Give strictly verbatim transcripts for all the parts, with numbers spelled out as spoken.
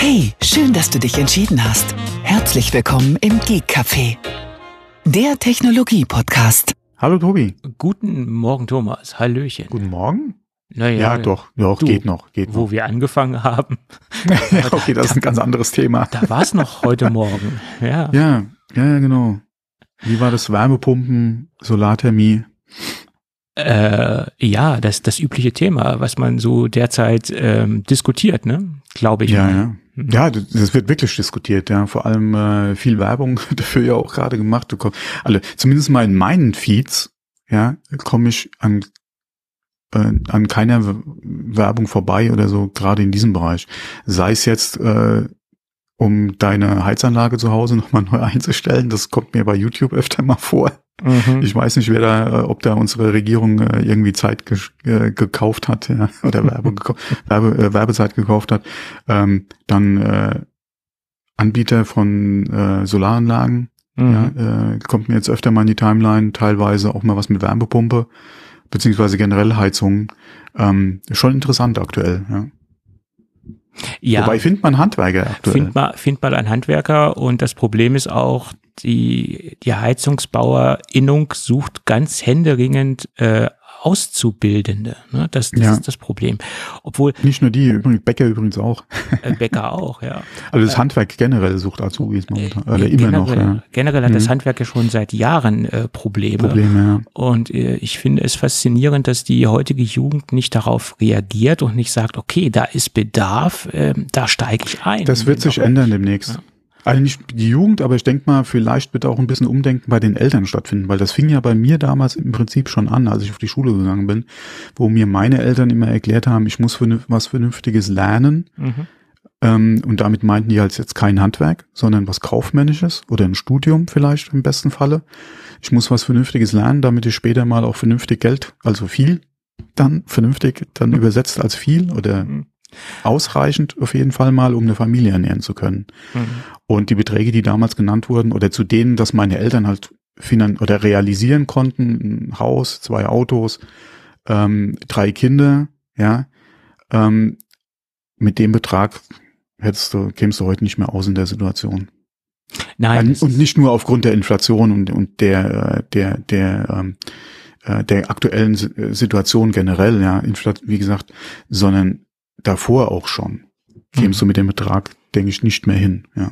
Hey, schön, dass du dich entschieden hast. Herzlich willkommen im Geek Café, der Technologie-Podcast. Hallo Tobi. Guten Morgen Thomas, hallöchen. Guten Morgen? Naja, ja, doch, ja, du, geht noch. Geht wo noch. wir angefangen haben. ja, okay, das ist ein ganz anderes Thema. Da war es noch heute Morgen. Ja. ja, ja, ja, genau. Wie war das? Wärmepumpen, Solarthermie? Äh, ja, das das übliche Thema, was man so derzeit ähm, diskutiert, ne? Glaube ich. Ja, mal. ja. Ja, das wird wirklich diskutiert, ja. Vor allem äh, viel Werbung dafür ja auch gerade gemacht. Du komm, alle, zumindest mal in meinen Feeds, ja, komme ich an äh, an keiner Werbung vorbei oder so, gerade in diesem Bereich. Sei es jetzt äh, um deine Heizanlage zu Hause nochmal neu einzustellen, das kommt mir bei YouTube öfter mal vor. Mhm. Ich weiß nicht, wer da, ob da unsere Regierung äh, irgendwie Zeit ge äh, gekauft hat, ja, oder Werbe Werbe, äh, Werbezeit gekauft hat. Ähm, dann äh, Anbieter von äh, Solaranlagen, mhm. ja, äh, kommt mir jetzt öfter mal in die Timeline, teilweise auch mal was mit Wärmepumpe, beziehungsweise generell Heizungen. Ähm, schon interessant aktuell, ja. Ja. Wobei findet man Handwerker aktuell. Findet man, findet man einen Handwerker, und das Problem ist auch, die, die Heizungsbauerinnung sucht ganz händeringend äh, Auszubildende. Ne? Das, das ja. ist das Problem. Obwohl nicht nur die, übrigens Bäcker übrigens auch. Äh, Bäcker auch, ja. Also das Handwerk generell sucht Azubis momentan, oder äh, immer generell, noch. Ja. Generell hat mhm. das Handwerk ja schon seit Jahren äh, Probleme. Probleme, ja. Und äh, ich finde es faszinierend, dass die heutige Jugend nicht darauf reagiert und nicht sagt, okay, da ist Bedarf, äh, da steige ich ein. Das wird sich ändern demnächst. Ja. Also nicht die Jugend, aber ich denke mal, vielleicht wird auch ein bisschen Umdenken bei den Eltern stattfinden, weil das fing ja bei mir damals im Prinzip schon an, als ich auf die Schule gegangen bin, wo mir meine Eltern immer erklärt haben, ich muss was Vernünftiges lernen. Mhm. Ähm, und damit meinten die halt jetzt kein Handwerk, sondern was Kaufmännisches oder ein Studium vielleicht im besten Falle. Ich muss was Vernünftiges lernen, damit ich später mal auch vernünftig Geld, also viel, dann vernünftig, dann mhm. übersetzt als viel oder mhm. ausreichend auf jeden Fall mal, um eine Familie ernähren zu können. Mhm. Und die Beträge, die damals genannt wurden, oder zu denen, dass meine Eltern halt finan oder realisieren konnten, ein Haus, zwei Autos, ähm, drei Kinder, ja, ähm, mit dem Betrag hättest du, kämst du heute nicht mehr aus in der Situation. Nein. Und nicht nur aufgrund der Inflation und, und der, der, der, ähm, der aktuellen Situation generell, ja, wie gesagt, sondern davor auch schon, kämst mhm. du mit dem Betrag, denke ich, nicht mehr hin, ja.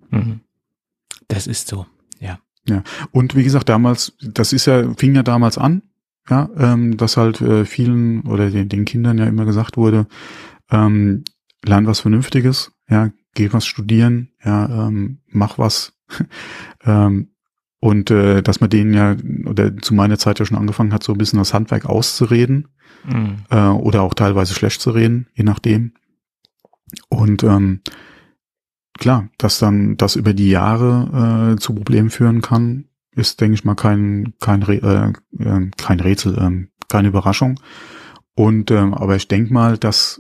Das ist so, ja. Ja, und wie gesagt, damals, das ist ja, fing ja damals an, ja, ähm, dass halt äh, vielen oder den, den Kindern ja immer gesagt wurde, ähm, lern was Vernünftiges, ja, geh was studieren, ja, ähm, mach was, ähm, und äh, dass man denen ja, oder zu meiner Zeit ja schon angefangen hat, so ein bisschen das Handwerk auszureden, mhm. äh, oder auch teilweise schlecht zu reden, je nachdem. Und ähm, klar, dass dann das über die Jahre äh, zu Problemen führen kann, ist, denke ich mal, kein kein Re äh, kein Rätsel, äh, keine Überraschung. Und ähm, aber ich denke mal, dass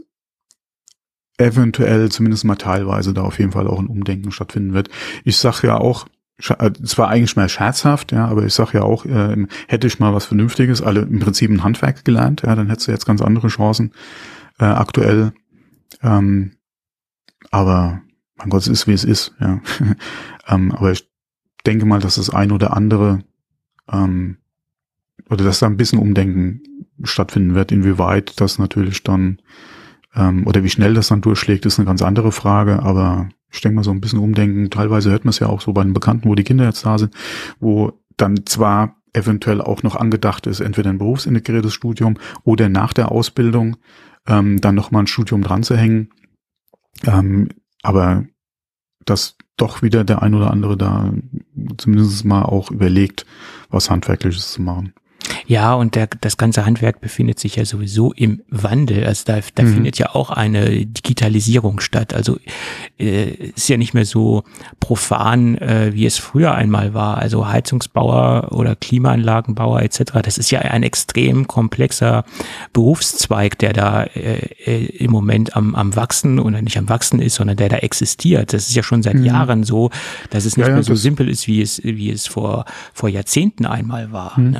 eventuell zumindest mal teilweise da auf jeden Fall auch ein Umdenken stattfinden wird. Ich sag ja auch, es war eigentlich mehr scherzhaft, ja, aber ich sag ja auch, äh, hätte ich mal was Vernünftiges, alle im Prinzip ein Handwerk gelernt, ja, dann hättest du jetzt ganz andere Chancen äh, aktuell. Ähm, aber mein Gott, es ist, wie es ist, ja. ähm, aber ich denke mal, dass das ein oder andere ähm, oder dass da ein bisschen Umdenken stattfinden wird, inwieweit das natürlich dann ähm, oder wie schnell das dann durchschlägt, ist eine ganz andere Frage, aber ich denke mal, so ein bisschen Umdenken, teilweise hört man es ja auch so bei den Bekannten, wo die Kinder jetzt da sind, wo dann zwar eventuell auch noch angedacht ist, entweder ein berufsintegriertes Studium oder nach der Ausbildung ähm, dann nochmal ein Studium dran zu hängen, ähm, aber dass doch wieder der ein oder andere da zumindest mal auch überlegt, was Handwerkliches zu machen. Ja, und der, das ganze Handwerk befindet sich ja sowieso im Wandel. Also da, da mhm. findet ja auch eine Digitalisierung statt. Also äh, ist ja nicht mehr so profan, äh, wie es früher einmal war. Also Heizungsbauer oder Klimaanlagenbauer et cetera. Das ist ja ein extrem komplexer Berufszweig, der da äh, im Moment am, am Wachsen oder nicht am Wachsen ist, sondern der da existiert. Das ist ja schon seit mhm. Jahren so, dass es nicht ja, ja, mehr so simpel ist, wie es wie es vor vor Jahrzehnten einmal war. Mhm. Ne?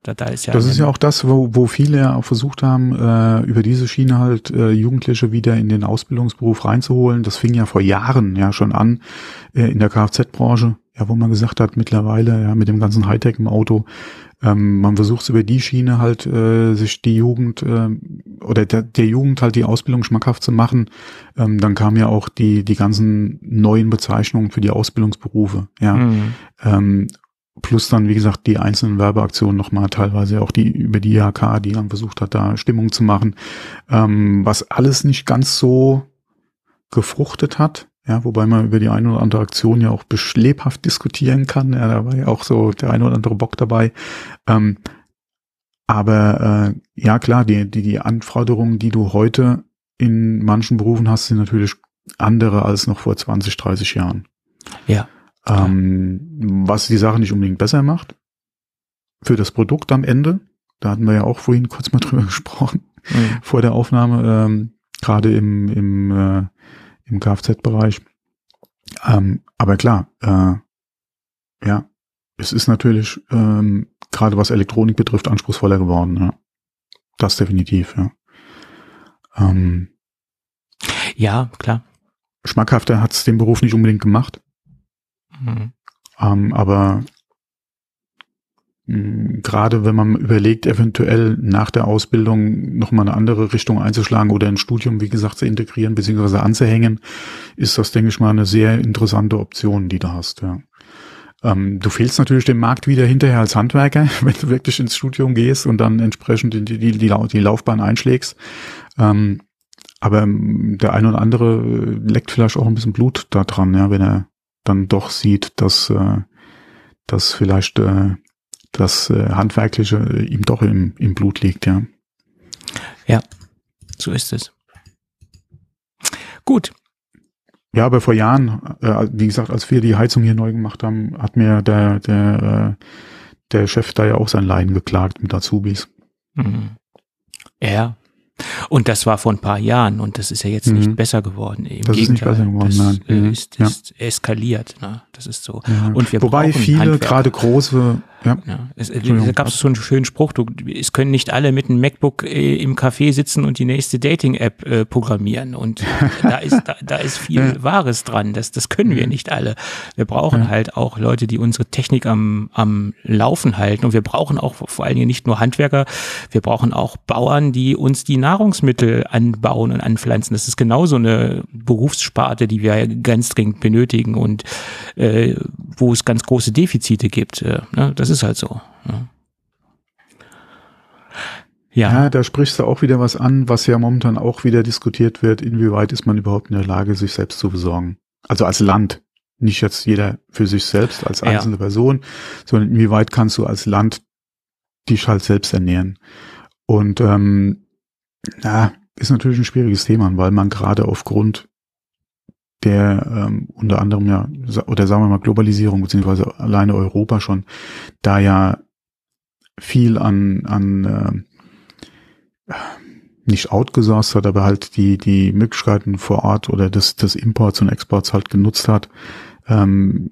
Da, da ist ja das ist ja auch das, wo, wo viele ja auch versucht haben, äh, über diese Schiene halt äh, Jugendliche wieder in den Ausbildungsberuf reinzuholen. Das fing ja vor Jahren ja schon an äh, in der Kfz-Branche, ja, wo man gesagt hat, mittlerweile ja mit dem ganzen Hightech im Auto, ähm, man versucht es über die Schiene halt äh, sich die Jugend äh, oder der, der Jugend halt die Ausbildung schmackhaft zu machen. Ähm, dann kamen ja auch die die ganzen neuen Bezeichnungen für die Ausbildungsberufe, ja. Mhm. Ähm, plus dann, wie gesagt, die einzelnen Werbeaktionen nochmal, teilweise auch die über die I H K, die dann versucht hat, da Stimmung zu machen, ähm, was alles nicht ganz so gefruchtet hat. Ja, wobei man über die eine oder andere Aktion ja auch lebhaft diskutieren kann. Ja, da war ja auch so der eine oder andere Bock dabei. Ähm, aber äh, ja klar, die, die, die Anforderungen, die du heute in manchen Berufen hast, sind natürlich andere als noch vor zwanzig, dreißig Jahren. Ja. Ähm, was die Sache nicht unbedingt besser macht. Für das Produkt am Ende, da hatten wir ja auch vorhin kurz mal drüber gesprochen, mhm. vor der Aufnahme, ähm, gerade im, im äh, im Kfz-Bereich. Ähm, aber klar, äh, ja, es ist natürlich ähm, gerade was Elektronik betrifft anspruchsvoller geworden. Ja. Das definitiv, ja. Ähm, ja, klar. Schmackhafter hat es den Beruf nicht unbedingt gemacht. Mhm. Ähm, aber gerade wenn man überlegt, eventuell nach der Ausbildung nochmal eine andere Richtung einzuschlagen oder ein Studium, wie gesagt, zu integrieren bzw. anzuhängen, ist das, denke ich mal, eine sehr interessante Option, die du hast. Ja. Ähm, du fehlst natürlich dem Markt wieder hinterher als Handwerker, wenn du wirklich ins Studium gehst und dann entsprechend die, die, die, die Laufbahn einschlägst. Ähm, aber der eine oder andere leckt vielleicht auch ein bisschen Blut da dran, ja, wenn er dann doch sieht, dass, äh, dass vielleicht äh, das äh, Handwerkliche äh, ihm doch im, im Blut liegt, ja. Ja, so ist es. Gut. Ja, aber vor Jahren, äh, wie gesagt, als wir die Heizung hier neu gemacht haben, hat mir der der äh, der Chef da ja auch sein Leiden geklagt mit Azubis. Mhm. Ja. Und das war vor ein paar Jahren und das ist ja jetzt mhm. nicht besser geworden. Im das Gegenteil, ist nicht besser geworden, das nein. äh, ist, ist ja. eskaliert. Ne? Das ist so. Ja. Und wir Wobei brauchen viele, gerade große, ja. ja es, da gab es so einen schönen Spruch, du, es können nicht alle mit einem MacBook äh, im Café sitzen und die nächste Dating-App äh, programmieren. Und da ist da, da ist viel ja. Wahres dran. Das, das können wir nicht alle. Wir brauchen ja. halt auch Leute, die unsere Technik am, am Laufen halten. Und wir brauchen auch vor allen Dingen nicht nur Handwerker, wir brauchen auch Bauern, die uns die Nahrungsmittel anbauen und anpflanzen. Das ist genauso eine Berufssparte, die wir ganz dringend benötigen und äh, wo es ganz große Defizite gibt. Äh, ne? Das ist halt so. Ja. Ja. ja, da sprichst du auch wieder was an, was ja momentan auch wieder diskutiert wird. Inwieweit ist man überhaupt in der Lage, sich selbst zu versorgen? Also als Land. Nicht jetzt jeder für sich selbst als einzelne ja. Person, sondern inwieweit kannst du als Land dich halt selbst ernähren? Und ähm, na, ist natürlich ein schwieriges Thema, weil man gerade aufgrund der ähm, unter anderem ja, oder sagen wir mal Globalisierung, beziehungsweise alleine Europa schon, da ja viel an, an äh, nicht outgesourced hat, aber halt die die Möglichkeiten vor Ort oder des, des Imports und Exports halt genutzt hat, ähm,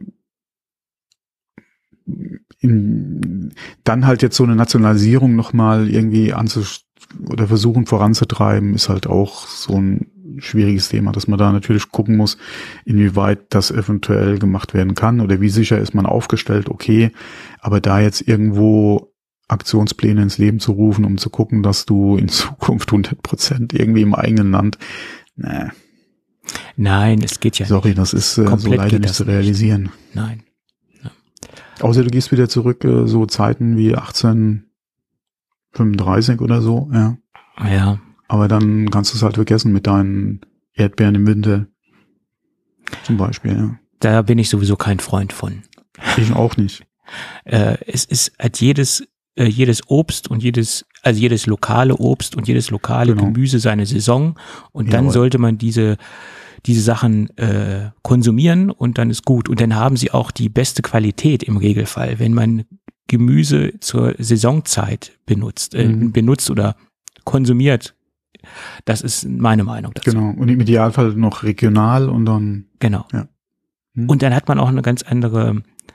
in, dann halt jetzt so eine Nationalisierung nochmal irgendwie anzustellen, oder versuchen voranzutreiben, ist halt auch so ein schwieriges Thema, dass man da natürlich gucken muss, inwieweit das eventuell gemacht werden kann oder wie sicher ist man aufgestellt, okay, aber da jetzt irgendwo Aktionspläne ins Leben zu rufen, um zu gucken, dass du in Zukunft hundert Prozent irgendwie im eigenen Land, ne. Nein, es geht ja Sorry, nicht. das ist äh, so leider nicht zu realisieren. Nicht. Nein. Ja. Außer du gehst wieder zurück, äh, so Zeiten wie achtzehnhundertfünfunddreißig oder so, ja. Ja. Aber dann kannst du es halt vergessen mit deinen Erdbeeren im Winter. Zum Beispiel, ja. Da bin ich sowieso kein Freund von. Ich auch nicht. äh, es ist halt jedes, äh, jedes Obst und jedes, also jedes lokale Obst und jedes lokale genau. Gemüse seine Saison. Und dann Jawohl. sollte man diese, diese Sachen äh, konsumieren und dann ist gut. Und dann haben sie auch die beste Qualität im Regelfall, wenn man Gemüse zur Saisonzeit benutzt, äh, mhm. benutzt oder konsumiert. Das ist meine Meinung dazu. Genau. Und im Idealfall noch regional und dann. Genau. Ja. Hm. Und dann hat man auch eine ganz andere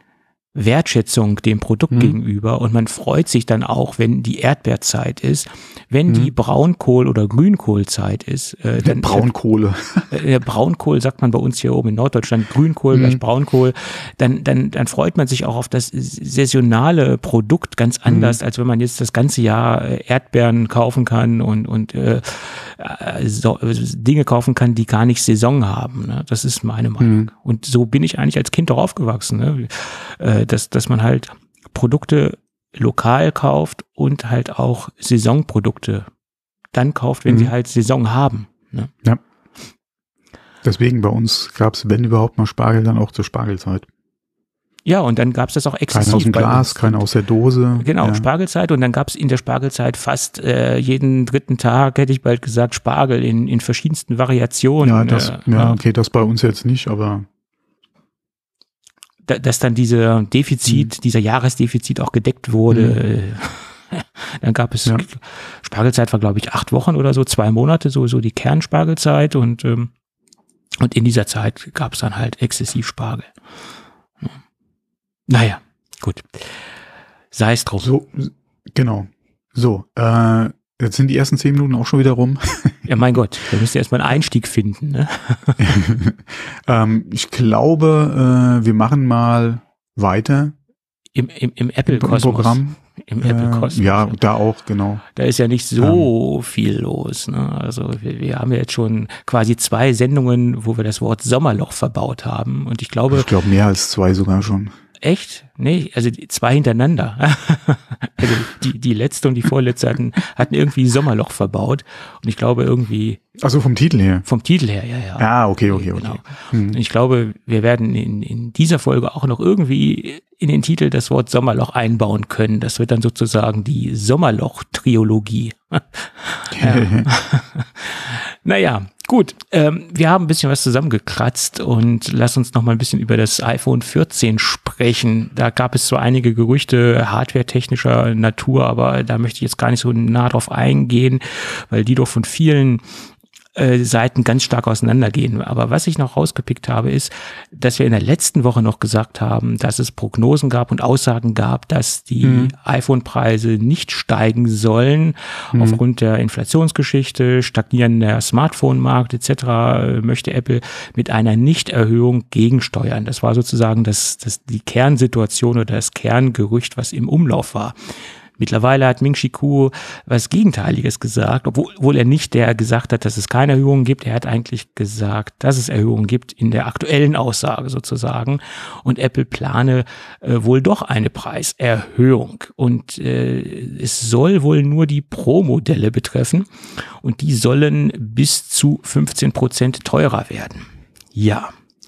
Wertschätzung dem Produkt mhm. gegenüber und man freut sich dann auch, wenn die Erdbeerzeit ist. Wenn mhm. die Braunkohl- oder Grünkohlzeit ist, äh, dann Braunkohle. Äh, Braunkohl sagt man bei uns hier oben in Norddeutschland, Grünkohl mhm. gleich Braunkohl, dann, dann, dann freut man sich auch auf das saisonale Produkt ganz anders, mhm. als wenn man jetzt das ganze Jahr Erdbeeren kaufen kann und, und äh, so, Dinge kaufen kann, die gar nicht Saison haben. Ne? Das ist meine Meinung. Mhm. Und so bin ich eigentlich als Kind auch aufgewachsen, ne? äh, dass, dass man halt Produkte lokal kauft und halt auch Saisonprodukte dann kauft, wenn mhm. sie halt Saison haben. Ne? Ja. Deswegen bei uns gab es, wenn überhaupt mal Spargel, dann auch zur Spargelzeit. Ja, und dann gab es das auch exzessiv. Kein aus dem Glas, kein aus der Dose. Genau, ja. Spargelzeit. Und dann gab es in der Spargelzeit fast äh, jeden dritten Tag, hätte ich bald gesagt, Spargel in, in verschiedensten Variationen. Ja, das, äh, ja, okay, das bei uns jetzt nicht, aber dass dann dieser Defizit, mhm. dieser Jahresdefizit auch gedeckt wurde. Mhm. Dann gab es, ja. Spargelzeit war, glaube ich, acht Wochen oder so, zwei Monate, so, so die Kernspargelzeit und, ähm, und in dieser Zeit gab es dann halt exzessiv Spargel. Naja, gut. Sei es drum. So, genau. So, äh, jetzt sind die ersten zehn Minuten auch schon wieder rum. Ja, mein Gott, da müsst ihr erstmal einen Einstieg finden. Ne? ähm, ich glaube, äh, wir machen mal weiter. Im, im, im Apple-Kosmos. Programm. Im Apple-Kosmos. Äh, ja, da auch, genau. Da ist ja nicht so ähm. viel los. Ne? Also wir, wir haben ja jetzt schon quasi zwei Sendungen, wo wir das Wort Sommerloch verbaut haben. Und ich glaube. Ich glaube, mehr als zwei sogar schon. Echt? Nee, also die, zwei hintereinander. Also die, die letzte und die vorletzte hatten, hatten irgendwie Sommerloch verbaut. Und ich glaube irgendwie. Also vom Titel her? Vom Titel her, ja, ja. Ah, okay, okay, genau. okay. Hm. Ich glaube, wir werden in, in dieser Folge auch noch irgendwie in den Titel das Wort Sommerloch einbauen können. Das wird dann sozusagen die Sommerloch-Triologie. Ja. Naja, gut. Ähm, wir haben ein bisschen was zusammengekratzt und lass uns noch mal ein bisschen über das iPhone vierzehn sprechen. Da gab es so einige Gerüchte hardwaretechnischer Natur, aber da möchte ich jetzt gar nicht so nah drauf eingehen, weil die doch von vielen äh, Seiten ganz stark auseinandergehen. Aber was ich noch rausgepickt habe, ist, dass wir in der letzten Woche noch gesagt haben, dass es Prognosen gab und Aussagen gab, dass die mhm. iPhone-Preise nicht steigen sollen mhm. aufgrund der Inflationsgeschichte, stagnierender Smartphone-Markt et cetera möchte Apple mit einer Nichterhöhung gegensteuern. Das war sozusagen das, das die Kernsituation oder das Kerngerücht, was im Umlauf war. Mittlerweile hat Ming-Chi Kuo was Gegenteiliges gesagt, obwohl, obwohl er nicht der gesagt hat, dass es keine Erhöhungen gibt. Er hat eigentlich gesagt, dass es Erhöhungen gibt in der aktuellen Aussage sozusagen. Und Apple plane äh, wohl doch eine Preiserhöhung. Und äh, es soll wohl nur die Pro-Modelle betreffen. Und die sollen bis zu fünfzehn Prozent teurer werden. Ja.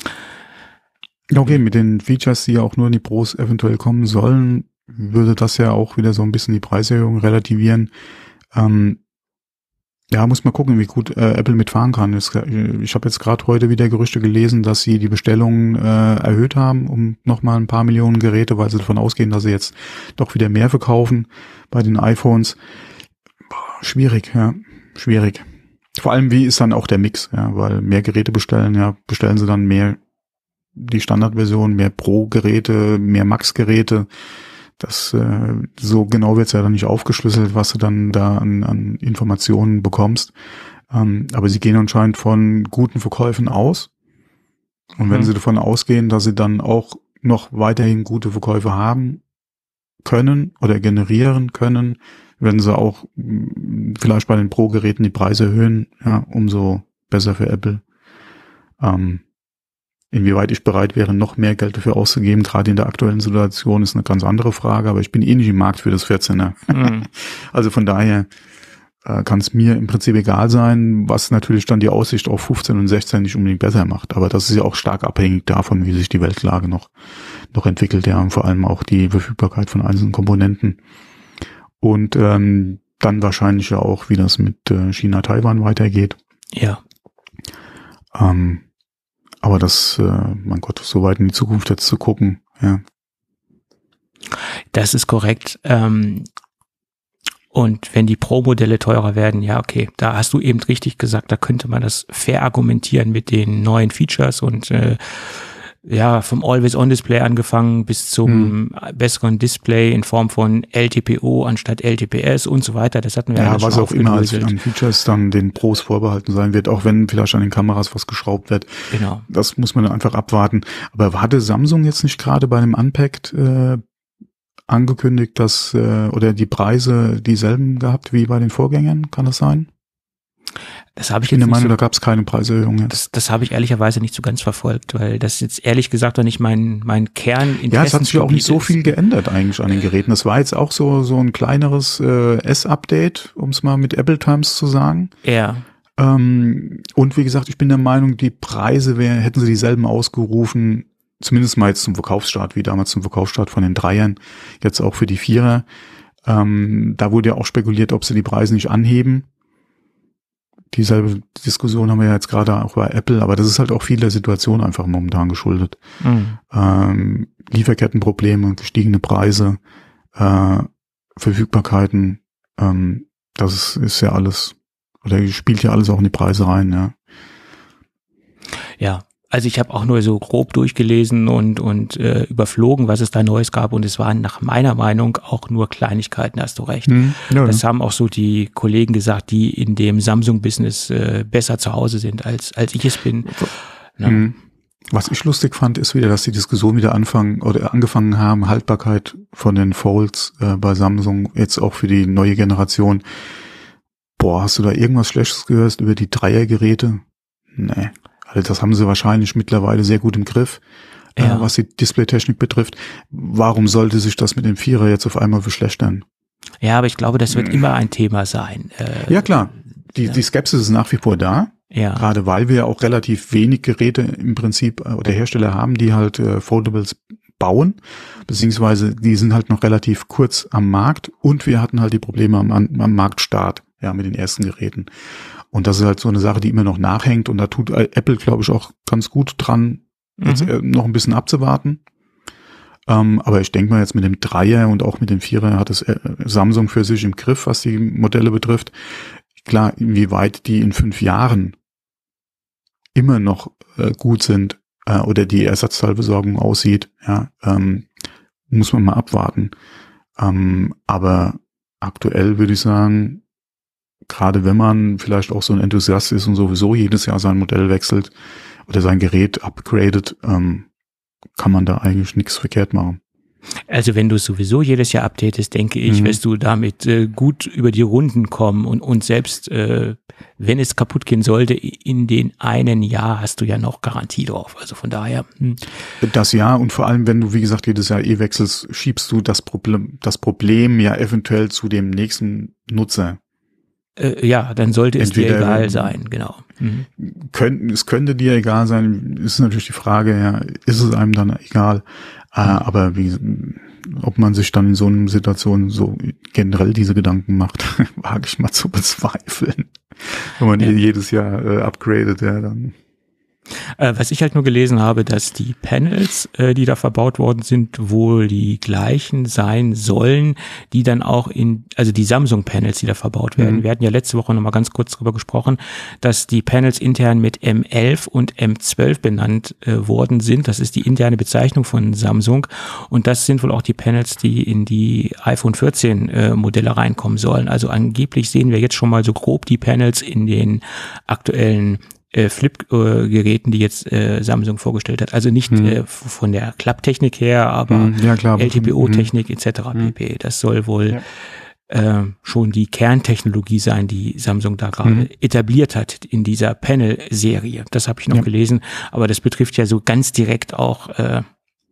Okay, mit den Features, die ja auch nur in die Pros eventuell kommen sollen, würde das ja auch wieder so ein bisschen die Preiserhöhung relativieren. Ähm, ja, muss mal gucken, wie gut äh, Apple mitfahren kann. Es, ich habe jetzt gerade heute wieder Gerüchte gelesen, dass sie die Bestellungen äh, erhöht haben um nochmal ein paar Millionen Geräte, weil sie davon ausgehen, dass sie jetzt doch wieder mehr verkaufen bei den iPhones. Boah, schwierig, ja, schwierig. Vor allem, wie ist dann auch der Mix, ja, weil mehr Geräte bestellen, ja, bestellen sie dann mehr die Standardversion, mehr Pro-Geräte, mehr Max-Geräte. Das äh, so genau wird's ja dann nicht aufgeschlüsselt, was du dann da an, an Informationen bekommst. Ähm, aber sie gehen anscheinend von guten Verkäufen aus. Und wenn mhm. sie davon ausgehen, dass sie dann auch noch weiterhin gute Verkäufe haben können oder generieren können, werden sie auch mh, vielleicht bei den Pro-Geräten die Preise erhöhen, ja, umso besser für Apple. Ähm, Inwieweit ich bereit wäre, noch mehr Geld dafür auszugeben, gerade in der aktuellen Situation, ist eine ganz andere Frage, aber ich bin eh nicht im Markt für das vierzehner. Mhm. Also von daher äh, kann es mir im Prinzip egal sein, was natürlich dann die Aussicht auf fünfzehn und sechzehn nicht unbedingt besser macht. Aber das ist ja auch stark abhängig davon, wie sich die Weltlage noch noch entwickelt, ja, und vor allem auch die Verfügbarkeit von einzelnen Komponenten. Und ähm, dann wahrscheinlich ja auch, wie das mit äh, China-Taiwan weitergeht. Ja. Ähm, Aber das, äh, mein Gott, so weit in die Zukunft jetzt zu gucken, ja. Das ist korrekt. Ähm, und wenn die Pro-Modelle teurer werden, ja, okay, da hast du eben richtig gesagt, da könnte man das fair argumentieren mit den neuen Features und äh, ja, vom Always-On-Display angefangen bis zum hm. besseren Display in Form von L T P O anstatt L T P S und so weiter. Das hatten wir ja alles was schon auch immer als an Features dann den Pros vorbehalten sein wird, auch wenn vielleicht an den Kameras was geschraubt wird. Genau. Das muss man dann einfach abwarten. Aber hatte Samsung jetzt nicht gerade bei dem Unpacked äh, angekündigt, dass äh, oder die Preise dieselben gehabt wie bei den Vorgängern? Kann das sein? Das habe ich jetzt. Ich bin der Meinung, so, da gab es keine Preiserhöhung jetzt. Das, das habe ich ehrlicherweise nicht so ganz verfolgt, weil das jetzt ehrlich gesagt auch nicht mein mein Kerninteresse. Ja, es hat sich ja auch nicht so viel geändert eigentlich an den Geräten. Das war jetzt auch so so ein kleineres äh, S-Update, um es mal mit Apple Times zu sagen. Ja. Ähm, und wie gesagt, ich bin der Meinung, die Preise wär, hätten sie dieselben ausgerufen, zumindest mal jetzt zum Verkaufsstart, wie damals zum Verkaufsstart von den Dreiern, jetzt auch für die Vierer. Ähm, da wurde ja auch spekuliert, ob sie die Preise nicht anheben. Dieselbe Diskussion haben wir ja jetzt gerade auch bei Apple, aber das ist halt auch viel der Situation einfach momentan geschuldet. Mhm. Ähm, Lieferkettenprobleme, gestiegene Preise, äh, Verfügbarkeiten, ähm, das ist, ist ja alles, oder spielt ja alles auch in die Preise rein, ja. Ja. Also ich habe auch nur so grob durchgelesen und und äh, überflogen, was es da Neues gab, und es waren nach meiner Meinung auch nur Kleinigkeiten, hast du recht. Mhm, ja, das ja. haben auch so die Kollegen gesagt, die in dem Samsung-Business äh, besser zu Hause sind, als als ich es bin. Mhm. Was ich lustig fand, ist wieder, dass die Diskussion wieder anfangen oder angefangen haben, Haltbarkeit von den Folds äh, bei Samsung, jetzt auch für die neue Generation. Boah, hast du da irgendwas Schlechtes gehört über die Dreiergeräte? Nee. Also das haben sie wahrscheinlich mittlerweile sehr gut im Griff, ja. äh, was die Displaytechnik betrifft. Warum sollte sich das mit dem Vierer jetzt auf einmal verschlechtern? Ja, aber ich glaube, das wird hm. immer ein Thema sein. Äh, ja, klar. Die, ja. die Skepsis ist nach wie vor da. Ja. Gerade weil wir ja auch relativ wenig Geräte im Prinzip oder Hersteller haben, die halt äh, Foldables bauen, beziehungsweise die sind halt noch relativ kurz am Markt, und wir hatten halt die Probleme am, am Marktstart, ja, mit den ersten Geräten. Und das ist halt so eine Sache, die immer noch nachhängt, und da tut Apple, glaube ich, auch ganz gut dran, mhm. jetzt noch ein bisschen abzuwarten. Ähm, aber ich denke mal, jetzt mit dem Dreier und auch mit dem Vierer hat es Samsung für sich im Griff, was die Modelle betrifft. Klar, inwieweit die in fünf Jahren immer noch äh, gut sind äh, oder die Ersatzteilbesorgung aussieht, ja, ähm, muss man mal abwarten. Ähm, aber aktuell würde ich sagen, gerade wenn man vielleicht auch so ein Enthusiast ist und sowieso jedes Jahr sein Modell wechselt oder sein Gerät upgradet, ähm, kann man da eigentlich nichts verkehrt machen. Also wenn du sowieso jedes Jahr updatest, denke ich, mhm. wirst du damit äh, gut über die Runden kommen, und, und selbst äh, wenn es kaputt gehen sollte, in den einen Jahr hast du ja noch Garantie drauf. Also von daher. Hm. Das ja, und vor allem, wenn du, wie gesagt, jedes Jahr eh wechselst, schiebst du das Problem, das Problem ja eventuell zu dem nächsten Nutzer. Äh, ja, dann sollte es Entweder, dir egal sein, genau. Mhm. Können, es könnte dir egal sein, ist natürlich die Frage, ja, ist es einem dann egal? Äh, mhm. Aber wie, ob man sich dann in so einer Situation so generell diese Gedanken macht, wage ich mal zu bezweifeln. Wenn man ja. jedes Jahr äh, upgradet, ja, dann. Äh, was ich halt nur gelesen habe, dass die Panels, äh, die da verbaut worden sind, wohl die gleichen sein sollen, die dann auch in, also die Samsung-Panels, die da verbaut werden. Mhm. Wir hatten ja letzte Woche nochmal ganz kurz drüber gesprochen, dass die Panels intern mit M elf und M zwölf benannt äh, worden sind. Das ist die interne Bezeichnung von Samsung, und das sind wohl auch die Panels, die in die iPhone vierzehn äh, Modelle reinkommen sollen. Also angeblich sehen wir jetzt schon mal so grob die Panels in den aktuellen Äh, Flip-Geräten, die jetzt äh, Samsung vorgestellt hat. Also nicht hm. äh, von der Klapptechnik her, aber hm, ja, klar, L T P O-Technik hm. et cetera hm. pp. Das soll wohl ja. äh, schon die Kerntechnologie sein, die Samsung da gerade hm. etabliert hat in dieser Panel-Serie. Das habe ich noch ja. gelesen, aber das betrifft ja so ganz direkt auch äh,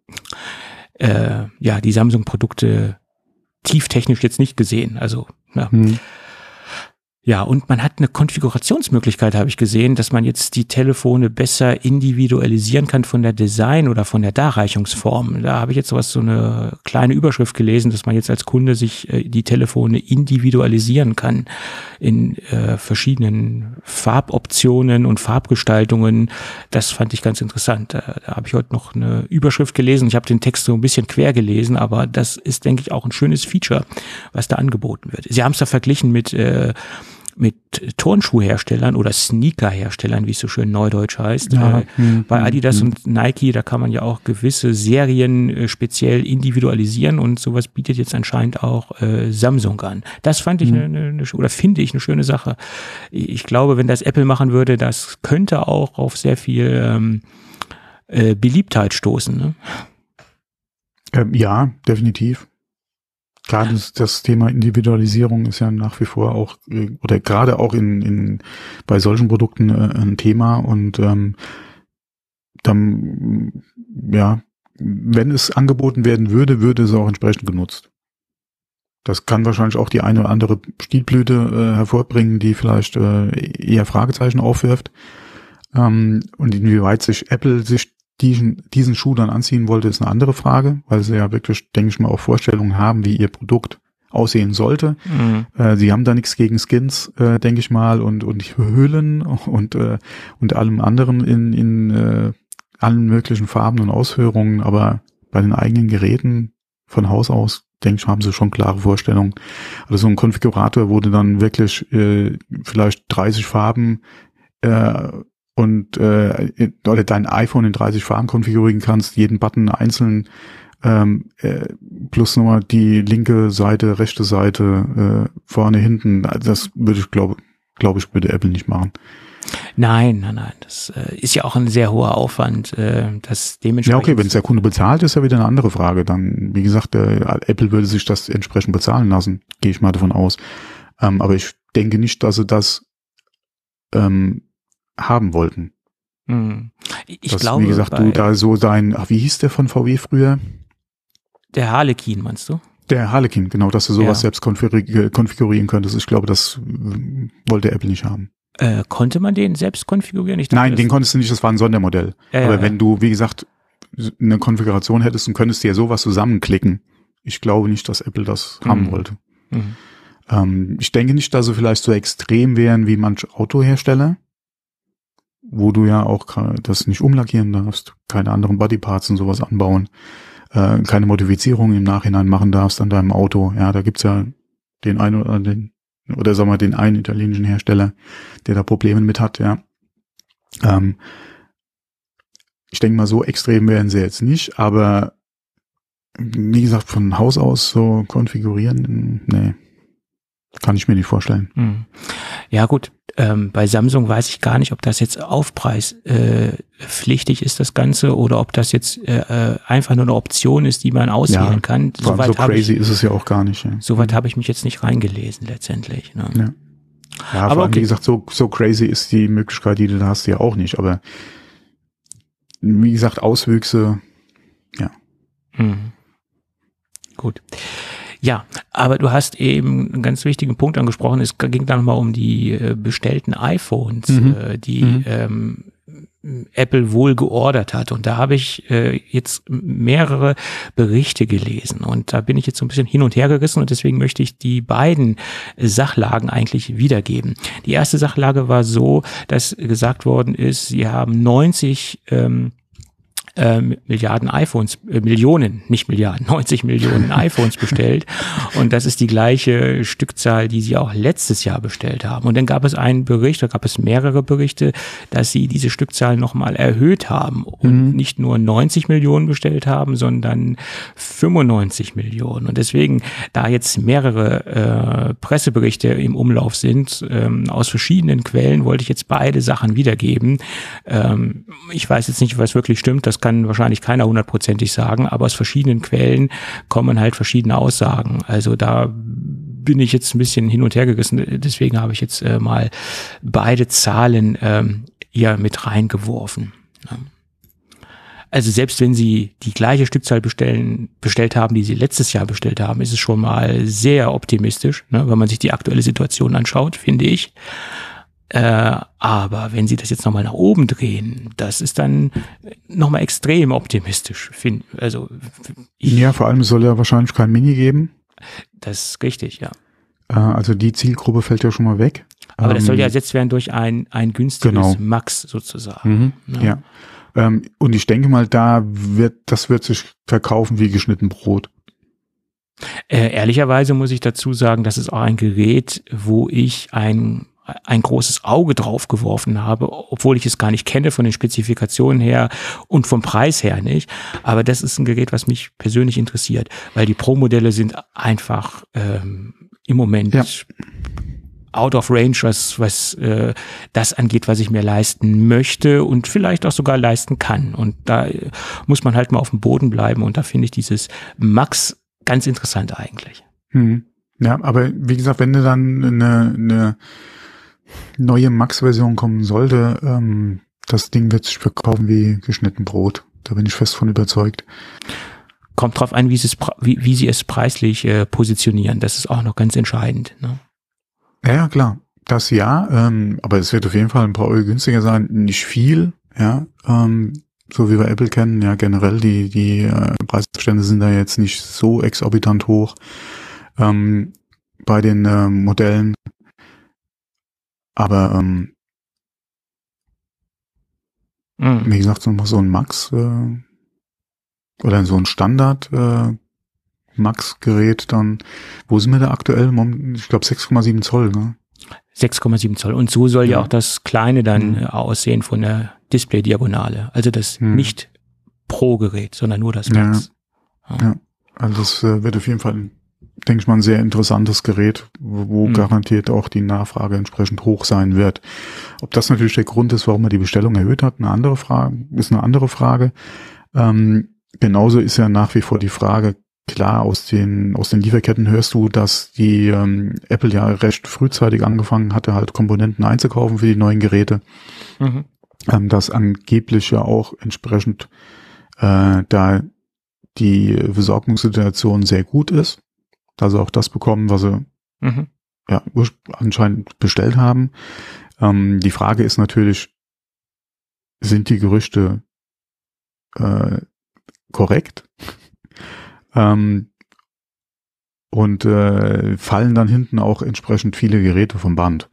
äh, ja die Samsung-Produkte tieftechnisch jetzt nicht gesehen. Also ja. Hm. Ja, und man hat eine Konfigurationsmöglichkeit, habe ich gesehen, dass man jetzt die Telefone besser individualisieren kann von der Design oder von der Darreichungsform. Da habe ich jetzt sowas, so eine kleine Überschrift gelesen, dass man jetzt als Kunde sich äh, die Telefone individualisieren kann in äh, verschiedenen Farboptionen und Farbgestaltungen. Das fand ich ganz interessant. Da, da habe ich heute noch eine Überschrift gelesen. Ich habe den Text so ein bisschen quer gelesen, aber das ist, denke ich, auch ein schönes Feature, was da angeboten wird. Sie haben es da verglichen mit äh, mit Turnschuhherstellern oder Sneakerherstellern, wie es so schön neudeutsch heißt. Ja. Äh, Hm, bei Adidas hm. und Nike, da kann man ja auch gewisse Serien äh, speziell individualisieren und sowas bietet jetzt anscheinend auch äh, Samsung an. Das fand ich Hm. eine, eine, eine oder finde ich eine schöne Sache. Ich glaube, wenn das Apple machen würde, das könnte auch auf sehr viel ähm, äh, Beliebtheit stoßen. Ne? Ähm, ja, definitiv. Gerade das, das Thema Individualisierung ist ja nach wie vor auch, äh, oder gerade auch in, in bei solchen Produkten äh, ein Thema und ähm, dann, ja, wenn es angeboten werden würde, würde es auch entsprechend genutzt. Das kann wahrscheinlich auch die eine oder andere Stilblüte äh, hervorbringen, die vielleicht äh, eher Fragezeichen aufwirft. Ähm, und inwieweit sich Apple sich diesen, diesen Schuh dann anziehen wollte, ist eine andere Frage, weil sie ja wirklich, denke ich mal, auch Vorstellungen haben, wie ihr Produkt aussehen sollte. Mhm. Äh, sie haben da nichts gegen Skins, äh, denke ich mal, und und Hüllen und äh, und allem anderen in in äh, allen möglichen Farben und Ausführungen, aber bei den eigenen Geräten von Haus aus, denke ich, haben sie schon klare Vorstellungen. Also so ein Konfigurator, wo du dann wirklich äh, vielleicht dreißig Farben äh, und äh, oder dein iPhone in dreißig Farben konfigurieren kannst, jeden Button einzeln, ähm, äh, plus nochmal die linke Seite, rechte Seite, äh, vorne, hinten. Also das würde ich, glaube glaube ich, würde Apple nicht machen. Nein, nein, nein. Das äh, ist ja auch ein sehr hoher Aufwand. Äh, das dementsprechend. Ja, okay, wenn es der Kunde bezahlt, ist ja wieder eine andere Frage. Dann, wie gesagt, der, Apple würde sich das entsprechend bezahlen lassen, gehe ich mal davon aus. Ähm, aber ich denke nicht, dass sie das ähm, haben wollten. Hm. Ich dass, glaube, wie gesagt, du da so dein, ach, wie hieß der von V W früher? Der Harlequin, meinst du? Der Harlequin, genau, dass du sowas Ja. selbst konfiguri- konfigurieren könntest. Ich glaube, das äh, wollte Apple nicht haben. Äh, konnte man den selbst konfigurieren? Ich dachte, Nein, das- den konntest du nicht, das war ein Sondermodell. Ja, ja, Aber ja. wenn du, wie gesagt, eine Konfiguration hättest und könntest dir sowas zusammenklicken, ich glaube nicht, dass Apple das Mhm. haben wollte. Mhm. Ähm, ich denke nicht, dass sie vielleicht so extrem wären wie manche Autohersteller, wo du ja auch ka- das nicht umlackieren darfst, keine anderen Bodyparts und sowas anbauen, äh, keine Modifizierung im Nachhinein machen darfst an deinem Auto. Ja, da gibt's ja den einen oder den, oder sagen wir den einen italienischen Hersteller, der da Probleme mit hat, ja. Ähm, ich denke mal, so extrem wären sie jetzt nicht, aber wie gesagt, von Haus aus so konfigurieren, nee, kann ich mir nicht vorstellen. Hm. Ja gut, ähm, bei Samsung weiß ich gar nicht, ob das jetzt aufpreispflichtig äh, pflichtig ist, das Ganze, oder ob das jetzt äh, einfach nur eine Option ist, die man auswählen Ja, kann. Vor allem so habe crazy ich, ist es ja auch gar nicht. Ja, soweit habe ich mich jetzt nicht reingelesen letztendlich. Ne? ja. ja Aber vor allem, okay. wie gesagt, so, so crazy ist die Möglichkeit, die du da hast, ja auch nicht. Aber wie gesagt, Auswüchse, ja. Mhm. Gut. Ja, aber du hast eben einen ganz wichtigen Punkt angesprochen. Es ging da nochmal um die äh, bestellten iPhones, Mhm. äh, die Mhm. ähm, Apple wohl geordert hat. Und da habe ich äh, jetzt mehrere Berichte gelesen. Und da bin ich jetzt so ein bisschen hin und her gerissen. Und deswegen möchte ich die beiden Sachlagen eigentlich wiedergeben. Die erste Sachlage war so, dass gesagt worden ist, sie haben neunzig ähm, äh, Milliarden iPhones, äh, Millionen, nicht Milliarden, neunzig Millionen iPhones bestellt. Und das ist die gleiche Stückzahl, die sie auch letztes Jahr bestellt haben. Und dann gab es einen Bericht, da gab es mehrere Berichte, dass sie diese Stückzahl nochmal erhöht haben und Mhm. nicht nur neunzig Millionen bestellt haben, sondern fünfundneunzig Millionen. Und deswegen, da jetzt mehrere äh, Presseberichte im Umlauf sind, ähm, aus verschiedenen Quellen, wollte ich jetzt beide Sachen wiedergeben. Ähm, ich weiß jetzt nicht, was wirklich stimmt, das kann wahrscheinlich keiner hundertprozentig sagen, aber aus verschiedenen Quellen kommen halt verschiedene Aussagen. Also da bin ich jetzt ein bisschen hin und her gerissen, deswegen habe ich jetzt äh, mal beide Zahlen ähm, hier mit reingeworfen. Ja. Also selbst wenn Sie die gleiche Stückzahl bestellen, bestellt haben, die Sie letztes Jahr bestellt haben, ist es schon mal sehr optimistisch, ne, wenn man sich die aktuelle Situation anschaut, finde ich. Äh, aber wenn Sie das jetzt nochmal nach oben drehen, das ist dann nochmal extrem optimistisch. Find, also ich, Ja, vor allem es soll ja wahrscheinlich kein Mini geben. das ist richtig, ja. Äh, also die Zielgruppe fällt ja schon mal weg. Aber das Ähm, soll ja ersetzt werden durch ein, ein günstiges genau. Max sozusagen. Mhm, Ja. ja. Ähm, und ich denke mal, da wird, das wird sich verkaufen wie geschnitten Brot. Äh, ehrlicherweise muss ich dazu sagen, das ist auch ein Gerät, wo ich ein ein großes Auge drauf geworfen habe, obwohl ich es gar nicht kenne von den Spezifikationen her und vom Preis her nicht. Aber das ist ein Gerät, was mich persönlich interessiert, weil die Pro-Modelle sind einfach ähm, im Moment ja. out of range, was, was äh, das angeht, was ich mir leisten möchte und vielleicht auch sogar leisten kann. Und da äh, muss man halt mal auf dem Boden bleiben und da finde ich dieses Max ganz interessant eigentlich. Hm. Ja, aber wie gesagt, wenn du dann eine, eine neue Max-Version kommen sollte, ähm, das Ding wird sich verkaufen wie geschnitten Brot. Da bin ich fest von überzeugt. Kommt drauf an, wie sie es, wie, wie sie es preislich äh, positionieren. Das ist auch noch ganz entscheidend. Ne? Ja, ja, klar. Das ja, ähm, aber es wird auf jeden Fall ein paar Euro günstiger sein. Nicht viel, ja. Ähm, so wie wir Apple kennen, ja generell, die, die äh, Preisbestände sind da jetzt nicht so exorbitant hoch. Ähm, bei den äh, Modellen. Aber ähm, mm. wie gesagt, so ein Max äh, oder so ein Standard äh, Max-Gerät dann, wo sind wir da aktuell? Ich glaube sechs Komma sieben Zoll, ne? sechs Komma sieben Zoll. Und so soll ja, ja auch das Kleine dann mhm. aussehen von der Display-Diagonale. Also das mhm. nicht Pro-Gerät, sondern nur das Max. Ja, ja. ja. Also das äh, wird auf jeden Fall, denke ich mal, ein sehr interessantes Gerät, wo, wo mhm. garantiert auch die Nachfrage entsprechend hoch sein wird. Ob das natürlich der Grund ist, warum man die Bestellung erhöht hat, eine andere Frage, ist eine andere Frage. Ähm, genauso ist ja nach wie vor die Frage, klar, aus den aus den Lieferketten hörst du, dass die ähm, Apple ja recht frühzeitig angefangen hatte, halt Komponenten einzukaufen für die neuen Geräte. Mhm. Ähm, dass angeblich ja auch entsprechend äh, da die Versorgungssituation sehr gut ist. Dass sie auch das bekommen, was sie mhm. ja anscheinend bestellt haben. Ähm, die Frage ist natürlich, sind die Gerüchte äh, korrekt? ähm, und äh, fallen dann hinten auch entsprechend viele Geräte vom Band?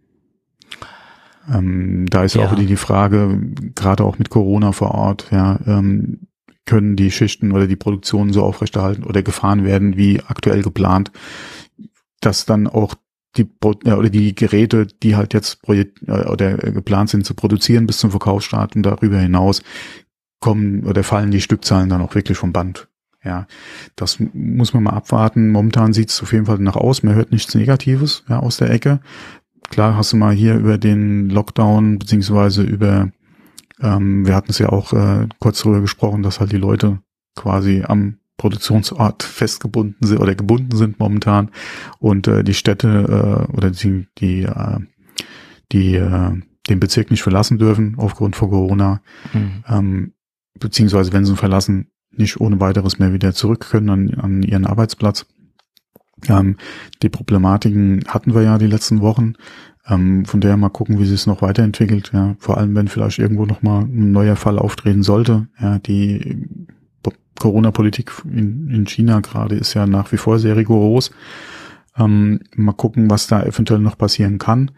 Ähm, da ist ja auch wieder die Frage, gerade auch mit Corona vor Ort, ja, ähm, können die Schichten oder die Produktion so aufrechterhalten oder gefahren werden wie aktuell geplant, dass dann auch die oder die Geräte, die halt jetzt projekt, oder geplant sind zu produzieren bis zum Verkaufsstart und darüber hinaus kommen oder fallen die Stückzahlen dann auch wirklich vom Band. Ja, das muss man mal abwarten. Momentan sieht es auf jeden Fall nach aus. Man hört nichts Negatives, ja, aus der Ecke. Klar hast du mal hier über den Lockdown beziehungsweise über Ähm, wir hatten es ja auch äh, kurz darüber gesprochen, dass halt die Leute quasi am Produktionsort festgebunden sind oder gebunden sind momentan und äh, die Städte äh, oder die die äh, die äh, den Bezirk nicht verlassen dürfen aufgrund von Corona, mhm. ähm, beziehungsweise wenn sie ihn verlassen, nicht ohne weiteres mehr wieder zurück können an, an ihren Arbeitsplatz. Ähm, die Problematiken hatten wir ja die letzten Wochen. Ähm, von daher mal gucken, wie sich es noch weiterentwickelt. Ja, vor allem, wenn vielleicht irgendwo noch mal ein neuer Fall auftreten sollte. Ja, die Corona-Politik in, in China gerade ist ja nach wie vor sehr rigoros. Ähm, mal gucken, was da eventuell noch passieren kann.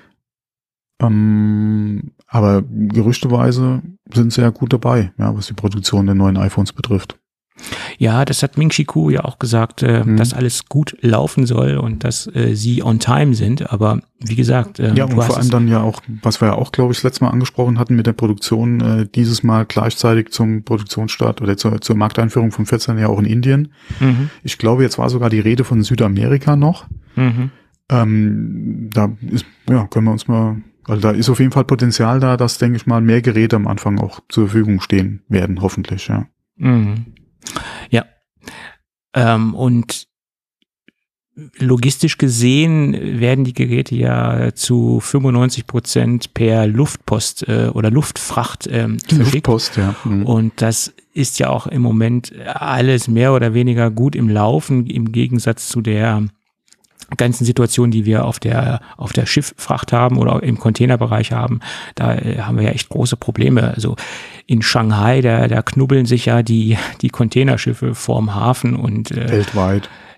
Ähm, aber gerüchteweise sind sie ja gut dabei, ja, was die Produktion der neuen iPhones betrifft. Ja, das hat Ming-Chi Kuo ja auch gesagt, äh, mhm. dass alles gut laufen soll und dass äh, sie on time sind. Aber wie gesagt, äh, ja, und vor allem dann ja auch, was wir ja auch, glaube ich, das letzte Mal angesprochen hatten mit der Produktion, äh, dieses Mal gleichzeitig zum Produktionsstart oder zur, zur Markteinführung von vierzehn ja auch in Indien. Mhm. Ich glaube, jetzt war sogar die Rede von Südamerika noch. Mhm. Ähm, da ist, ja, können wir uns mal, also da ist auf jeden Fall Potenzial da, dass, denke ich mal, mehr Geräte am Anfang auch zur Verfügung stehen werden, hoffentlich, ja. Mhm. Ja, ähm, und logistisch gesehen werden die Geräte ja zu fünfundneunzig Prozent per Luftpost äh, oder Luftfracht ähm, verschickt. Luftpost, ja. Mhm. Und das ist ja auch im Moment alles mehr oder weniger gut im Laufen, im Gegensatz zu der ganzen Situation, die wir auf der auf der Schifffracht haben oder im Containerbereich haben. Da äh, haben wir ja echt große Probleme. Also in Shanghai, da da knubbeln sich ja die die Containerschiffe vorm Hafen und äh, weltweit.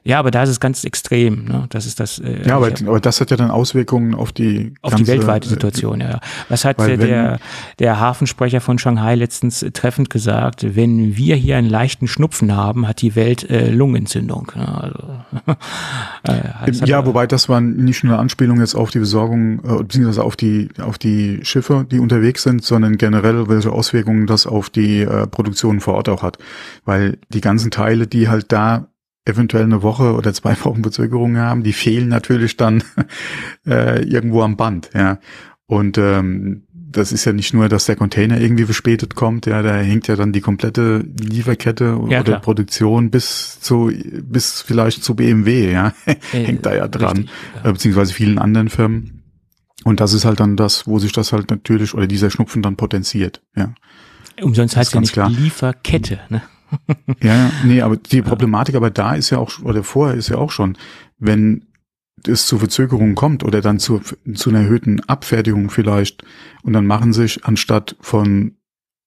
Ja, aber da ist es ganz extrem. Ne? Das ist das. Äh, ja, aber, aber das hat ja dann Auswirkungen auf die auf ganze, die weltweite Situation. Ja. Was hat weil äh, der der Hafensprecher von Shanghai letztens äh, treffend gesagt? Wenn wir hier einen leichten Schnupfen haben, hat die Welt äh, Lungenentzündung. Ne? Also, äh, ja, wobei das war nicht nur eine Anspielung jetzt auf die Besorgung äh, beziehungsweise auf die auf die Schiffe, die unterwegs sind, sondern generell welche Auswirkungen das auf die äh, Produktion vor Ort auch hat, weil die ganzen Teile, die halt da eventuell eine Woche oder zwei Wochen Verzögerung haben, die fehlen natürlich dann äh, irgendwo am Band, ja. Und ähm, das ist ja nicht nur, dass der Container irgendwie verspätet kommt, ja, da hängt ja dann die komplette Lieferkette ja, oder klar. Produktion bis zu bis vielleicht zu B M W, ja, hängt da ja dran, richtig, ja. äh, beziehungsweise vielen anderen Firmen. Und das ist halt dann das, wo sich das halt natürlich oder dieser Schnupfen dann potenziert, ja. Umsonst heißt ja nicht klar. Lieferkette, ne? Ja, ja, nee, aber die Problematik aber da ist ja auch, oder vorher ist ja auch schon, wenn es zu Verzögerungen kommt oder dann zu, zu einer erhöhten Abfertigung vielleicht und dann machen sich anstatt von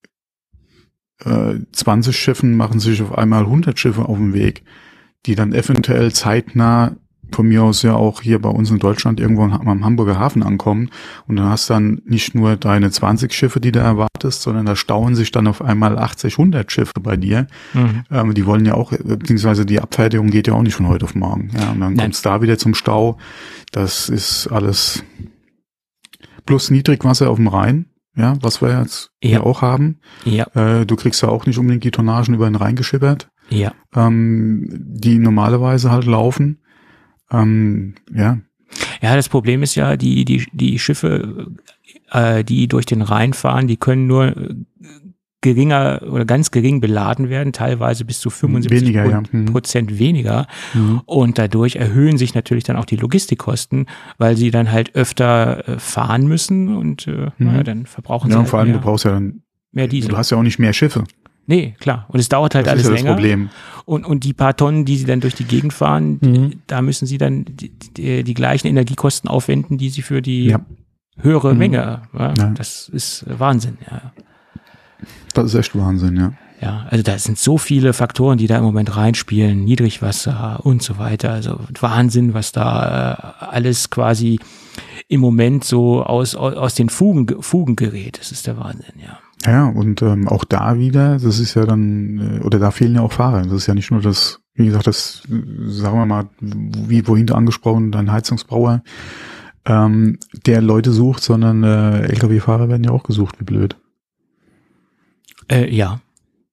äh, zwanzig Schiffen machen sich auf einmal hundert Schiffe auf dem Weg, die dann eventuell zeitnah von mir aus ja auch hier bei uns in Deutschland irgendwo am Hamburger Hafen ankommen und dann hast dann nicht nur deine zwanzig Schiffe, die du erwartest, sondern da stauen sich dann auf einmal achtzig, hundert Schiffe bei dir. Mhm. Ähm, die wollen ja auch, beziehungsweise die Abfertigung geht ja auch nicht von heute auf morgen. Ja, und dann kommt es da wieder zum Stau. Das ist alles plus Niedrigwasser auf dem Rhein, ja, was wir jetzt ja. hier auch haben. Ja. Äh, du kriegst ja auch nicht unbedingt die Tonnagen über den Rhein geschippert, ja. ähm, die normalerweise halt laufen. Ähm, ja. Ja, das Problem ist ja, die, die, die Schiffe, äh, die durch den Rhein fahren, die können nur geringer oder ganz gering beladen werden, teilweise bis zu fünfundsiebzig weniger, ja. mhm. Prozent weniger. Mhm. Und dadurch erhöhen sich natürlich dann auch die Logistikkosten, weil sie dann halt öfter äh, fahren müssen und äh, mhm. naja, dann verbrauchen ja, sie und halt vor allem mehr, du brauchst ja dann mehr Diesel. Du hast ja auch nicht mehr Schiffe. Nee, klar. Und es dauert halt das alles ist ja das länger. Problem. Und, und die paar Tonnen, die sie dann durch die Gegend fahren, Mhm. die, da müssen sie dann die, die, die gleichen Energiekosten aufwenden, die sie für die Ja. höhere Mhm. Menge. Ja, Ja. Das ist Wahnsinn, ja. Das ist echt Wahnsinn, ja. Ja, also da sind so viele Faktoren, die da im Moment reinspielen, Niedrigwasser und so weiter. Also Wahnsinn, was da äh, alles quasi im Moment so aus, aus, aus den Fugen, Fugen gerät. Das ist der Wahnsinn, ja. Ja, und ähm, auch da wieder, das ist ja dann, äh, oder da fehlen ja auch Fahrer. Das ist ja nicht nur das, wie gesagt, das, äh, sagen wir mal, wie vorhin angesprochen, dein Heizungsbauer, ähm, der Leute sucht, sondern äh, L K W-Fahrer werden ja auch gesucht, wie blöd. Äh, ja.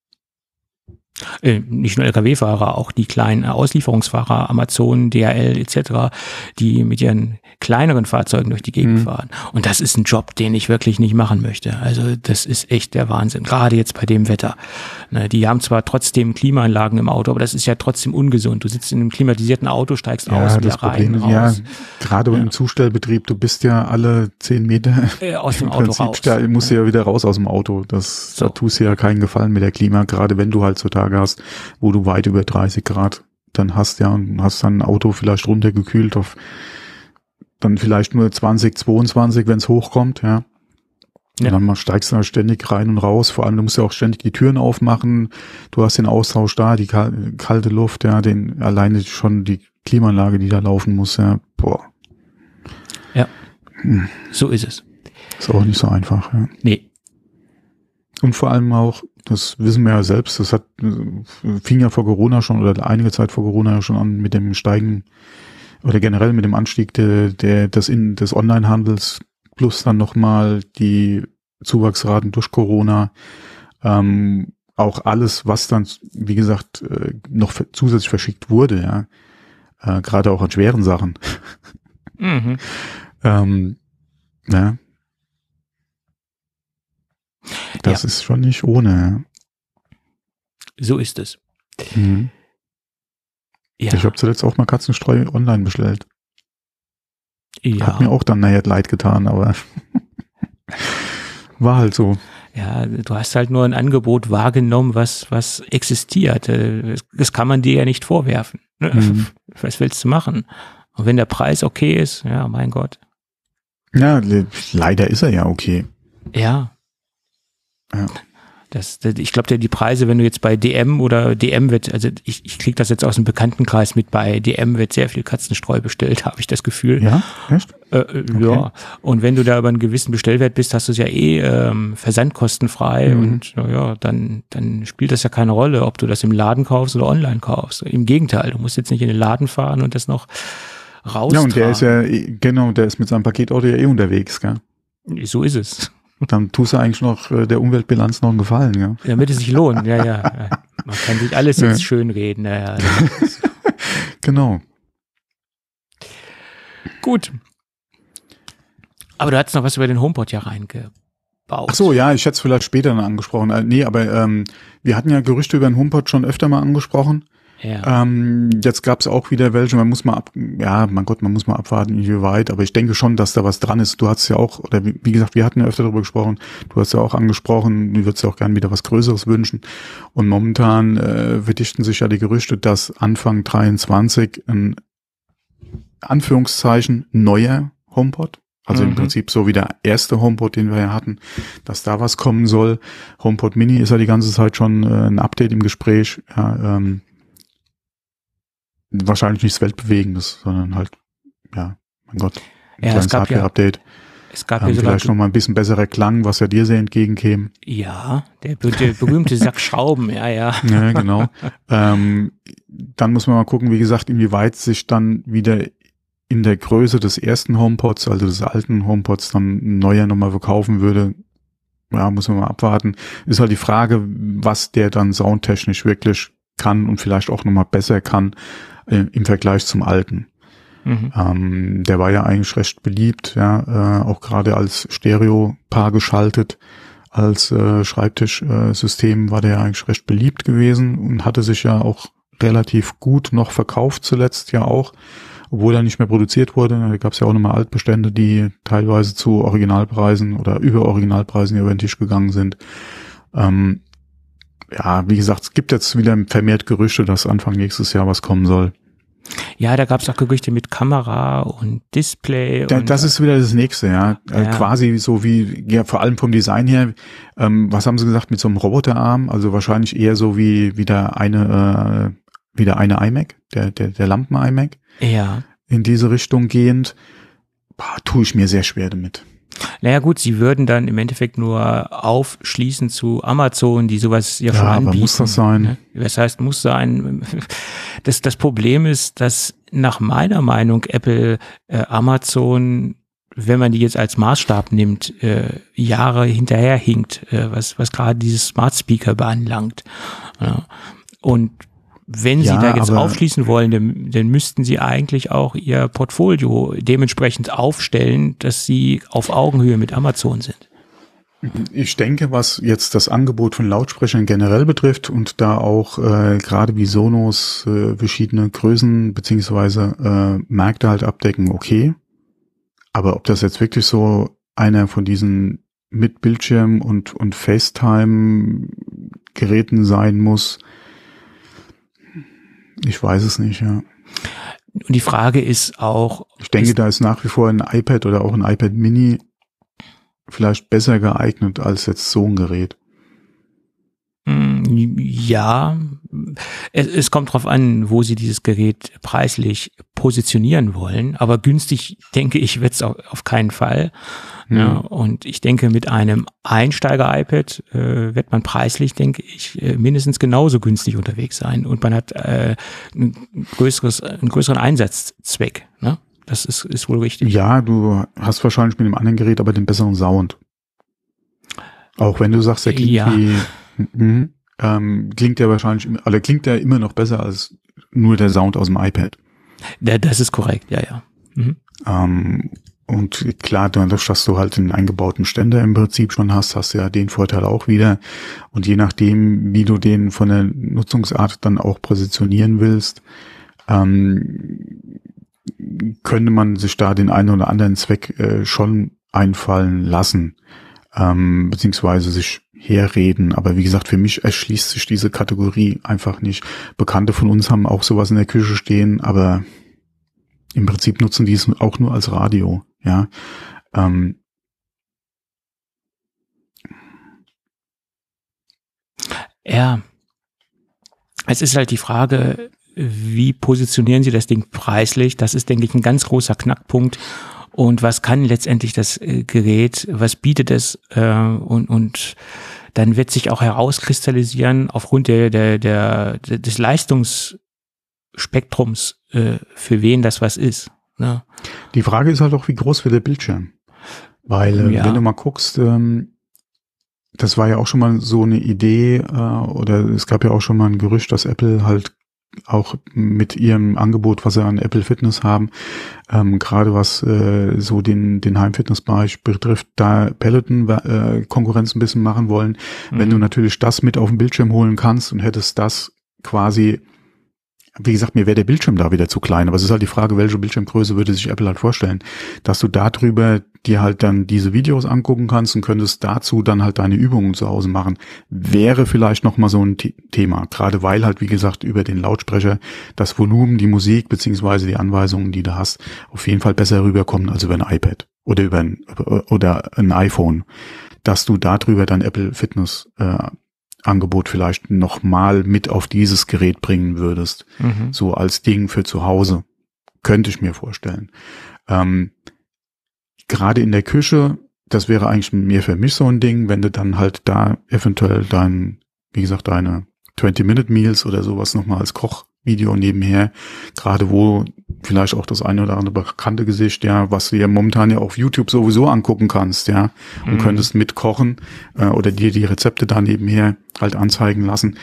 Äh, nicht nur L K W-Fahrer, auch die kleinen Auslieferungsfahrer, Amazon, D H L et cetera, die mit ihren kleineren Fahrzeugen durch die Gegend mhm. fahren. Und das ist ein Job, den ich wirklich nicht machen möchte. Also das ist echt der Wahnsinn, gerade jetzt bei dem Wetter. Ne, die haben zwar trotzdem Klimaanlagen im Auto, aber das ist ja trotzdem ungesund. Du sitzt in einem klimatisierten Auto, steigst ja, aus, das wieder rein, Problem, raus. Ja, gerade ja. im Zustellbetrieb, du bist ja alle zehn Meter äh, aus dem im Auto Prinzip, raus. Da musst du ja wieder raus aus dem Auto. Das, so. Da tust du ja keinen Gefallen mit der Klima, gerade wenn du halt so Tage hast, wo du weit über dreißig Grad dann hast, ja, und hast dann ein Auto vielleicht runtergekühlt auf dann vielleicht nur zwanzig, zweiundzwanzig, wenn es hochkommt, ja. Ja. Und dann steigst du da ständig rein und raus. Vor allem, du musst ja auch ständig die Türen aufmachen. Du hast den Austausch da, die kalte Luft, ja, den alleine schon die Klimaanlage, die da laufen muss, ja. Boah. Ja. Hm. So ist es. Ist auch nicht so einfach, ja. Nee. Und vor allem auch, das wissen wir ja selbst, das hat fing ja vor Corona schon oder einige Zeit vor Corona ja schon an mit dem Steigen oder generell mit dem Anstieg der, der des, in, des Onlinehandels plus dann nochmal die Zuwachsraten durch Corona, ähm, auch alles, was dann, wie gesagt, äh, noch zusätzlich verschickt wurde, ja, äh, gerade auch an schweren Sachen. Mhm. ähm, ja. Das ja. ist schon nicht ohne. Ja. So ist es. Mhm. Ja. Ich habe zuletzt auch mal Katzenstreu online bestellt. Ja. Hat mir auch dann nachher leid getan, aber war halt so. Ja, du hast halt nur ein Angebot wahrgenommen, was was existiert. Das kann man dir ja nicht vorwerfen. Mhm. Was willst du machen? Und wenn der Preis okay ist, ja, mein Gott. Ja, leider ist er ja okay. Ja. Ja. Das, das, ich glaube, die Preise, wenn du jetzt bei D M oder D M wird, also ich, ich kriege das jetzt aus dem Bekanntenkreis mit, bei D M wird sehr viel Katzenstreu bestellt, habe ich das Gefühl. Ja, echt? Äh, okay. Ja, und wenn du da über einen gewissen Bestellwert bist, hast du es ja eh ähm, versandkostenfrei mhm. und ja, dann, dann spielt das ja keine Rolle, ob du das im Laden kaufst oder online kaufst. Im Gegenteil, du musst jetzt nicht in den Laden fahren und das noch raustragen. Ja, und der ist ja, genau, der ist mit seinem Paketauto ja eh unterwegs, gell? So ist es. Dann tust du eigentlich noch äh, der Umweltbilanz noch einen Gefallen, ja. Damit es sich lohnt, ja, ja. Man kann sich alles jetzt ja. schön reden, ja, ja. Genau. Gut. Aber du hattest noch was über den HomePod ja reingebaut. Ach so, ja, ich hätte es vielleicht später noch angesprochen. Äh, nee, aber ähm, wir hatten ja Gerüchte über den HomePod schon öfter mal angesprochen. Ja. Ähm, jetzt gab es auch wieder welche, man muss mal ab, ja, mein Gott, man muss mal abwarten, wie weit, aber ich denke schon, dass da was dran ist. Du hast ja auch, oder wie, wie gesagt, wir hatten ja öfter darüber gesprochen, du hast ja auch angesprochen, du würdest ja auch gerne wieder was Größeres wünschen. Und momentan äh, verdichten sich ja die Gerüchte, dass Anfang dreiundzwanzig ein Anführungszeichen neuer HomePod, also mhm. im Prinzip so wie der erste HomePod, den wir ja hatten, dass da was kommen soll. HomePod Mini ist ja die ganze Zeit schon äh, ein Update im Gespräch, ja, ähm, wahrscheinlich nichts Weltbewegendes, sondern halt, ja, mein Gott, ein ja, kleines Hardware-Update. Es gab ähm, ja sogar vielleicht noch mal ein bisschen besserer Klang, was ja dir sehr entgegenkäme. Ja, der, der berühmte Sack Schrauben, ja, ja. Ja, genau. ähm, dann muss man mal gucken, wie gesagt, inwieweit sich dann wieder in der Größe des ersten HomePods, also des alten HomePods, dann ein neuer nochmal verkaufen würde. Ja, muss man mal abwarten. Ist halt die Frage, was der dann soundtechnisch wirklich kann und vielleicht auch nochmal besser kann äh, im Vergleich zum alten. Mhm. Ähm, der war ja eigentlich recht beliebt, ja, äh, auch gerade als Stereo-Paar geschaltet, als äh, Schreibtischsystem äh, war der ja eigentlich recht beliebt gewesen und hatte sich ja auch relativ gut noch verkauft zuletzt ja auch, obwohl er nicht mehr produziert wurde. Da gab es ja auch nochmal Altbestände, die teilweise zu Originalpreisen oder über Originalpreisen über den Tisch gegangen sind. Ähm, ja, wie gesagt, es gibt jetzt wieder vermehrt Gerüchte, dass Anfang nächstes Jahr was kommen soll. Ja, da gab es auch Gerüchte mit Kamera und Display. Da, und das ist wieder das Nächste, ja. ja. Äh, quasi so wie, ja, vor allem vom Design her, ähm, was haben sie gesagt, mit so einem Roboterarm? Also wahrscheinlich eher so wie wieder eine, äh, wieder eine iMac, der, der, der Lampen-iMac. Ja. In diese Richtung gehend, boah, tue ich mir sehr schwer damit. Naja gut, sie würden dann im Endeffekt nur aufschließen zu Amazon, die sowas ja, ja schon anbieten. Aber muss das sein? Ne? Das heißt, muss sein. Das, das Problem ist, dass nach meiner Meinung Apple äh, Amazon, wenn man die jetzt als Maßstab nimmt, äh, Jahre hinterherhinkt, äh, was, was gerade dieses Smart Speaker beanlangt. Ja. Und wenn ja, Sie da jetzt aufschließen wollen, dann, dann müssten Sie eigentlich auch Ihr Portfolio dementsprechend aufstellen, dass Sie auf Augenhöhe mit Amazon sind. Ich denke, was jetzt das Angebot von Lautsprechern generell betrifft und da auch äh, gerade wie Sonos äh, verschiedene Größen beziehungsweise äh, Märkte halt abdecken, okay. Aber ob das jetzt wirklich so einer von diesen mit Bildschirm und, und FaceTime-Geräten sein muss, ich weiß es nicht, ja. Und die Frage ist auch... Ich denke, ist, da ist nach wie vor ein iPad oder auch ein iPad Mini vielleicht besser geeignet als jetzt so ein Gerät. Ja, es, es kommt drauf an, wo Sie dieses Gerät preislich positionieren wollen, aber günstig, denke ich, wird es auf, auf keinen Fall. Mhm. Ja, und ich denke, mit einem Einsteiger-iPad äh, wird man preislich, denke ich, äh, mindestens genauso günstig unterwegs sein und man hat äh, ein größeres, einen größeren Einsatzzweck. Ne? Das ist, ist wohl richtig. Ja, du hast wahrscheinlich mit dem anderen Gerät aber den besseren Sound. Auch wenn du sagst, der klingt ja. wie... Mhm. Ähm, klingt ja wahrscheinlich, oder klingt ja immer noch besser als nur der Sound aus dem iPad. Ja, das ist korrekt, ja, ja. Mhm. Ähm, und klar, dadurch, dass du halt einen eingebauten Ständer im Prinzip schon hast, hast du ja den Vorteil auch wieder. Und je nachdem, wie du den von der Nutzungsart dann auch positionieren willst, ähm, könnte man sich da den einen oder anderen Zweck äh, schon einfallen lassen, ähm, beziehungsweise sich herreden. Aber wie gesagt, für mich erschließt sich diese Kategorie einfach nicht. Bekannte von uns haben auch sowas in der Küche stehen, aber im Prinzip nutzen die es auch nur als Radio. Ja, ähm, Ja, es ist halt die Frage, wie positionieren Sie das Ding preislich? Das ist, denke ich, ein ganz großer Knackpunkt. Und was kann letztendlich das äh, Gerät? Was bietet es? Äh, und, und dann wird sich auch herauskristallisieren aufgrund der, der, der, des Leistungsspektrums, äh, für wen das was ist. Ne? Die Frage ist halt auch, wie groß wird der Bildschirm? Weil, äh, Ja. wenn du mal guckst, ähm, das war ja auch schon mal so eine Idee, äh, oder es gab ja auch schon mal ein Gerücht, dass Apple halt auch mit ihrem Angebot, was sie an Apple Fitness haben, ähm, gerade was äh, so den den Heimfitnessbereich betrifft, da Peloton äh, Konkurrenz ein bisschen machen wollen. Mhm. Wenn du natürlich das mit auf den Bildschirm holen kannst und hättest das quasi, wie gesagt, mir wäre der Bildschirm da wieder zu klein, aber es ist halt die Frage, welche Bildschirmgröße würde sich Apple halt vorstellen, dass du darüber dir halt dann diese Videos angucken kannst und könntest dazu dann halt deine Übungen zu Hause machen, wäre vielleicht nochmal so ein T- Thema, gerade weil halt, wie gesagt, über den Lautsprecher das Volumen, die Musik beziehungsweise die Anweisungen, die du hast, auf jeden Fall besser rüberkommen als über ein iPad oder über ein, oder ein iPhone, dass du darüber dann Apple Fitness äh, Angebot vielleicht nochmal mit auf dieses Gerät bringen würdest, mhm. so als Ding für zu Hause, könnte ich mir vorstellen. Ähm, gerade in der Küche, das wäre eigentlich mehr für mich so ein Ding, wenn du dann halt da eventuell dein, wie gesagt, deine zwanzig-Minute-Meals oder sowas nochmal als Kochvideo nebenher, gerade wo vielleicht auch das eine oder andere bekannte Gesicht, ja, was du ja momentan ja auf YouTube sowieso angucken kannst, ja, und mhm. könntest mitkochen äh, oder dir die Rezepte da nebenher halt anzeigen lassen,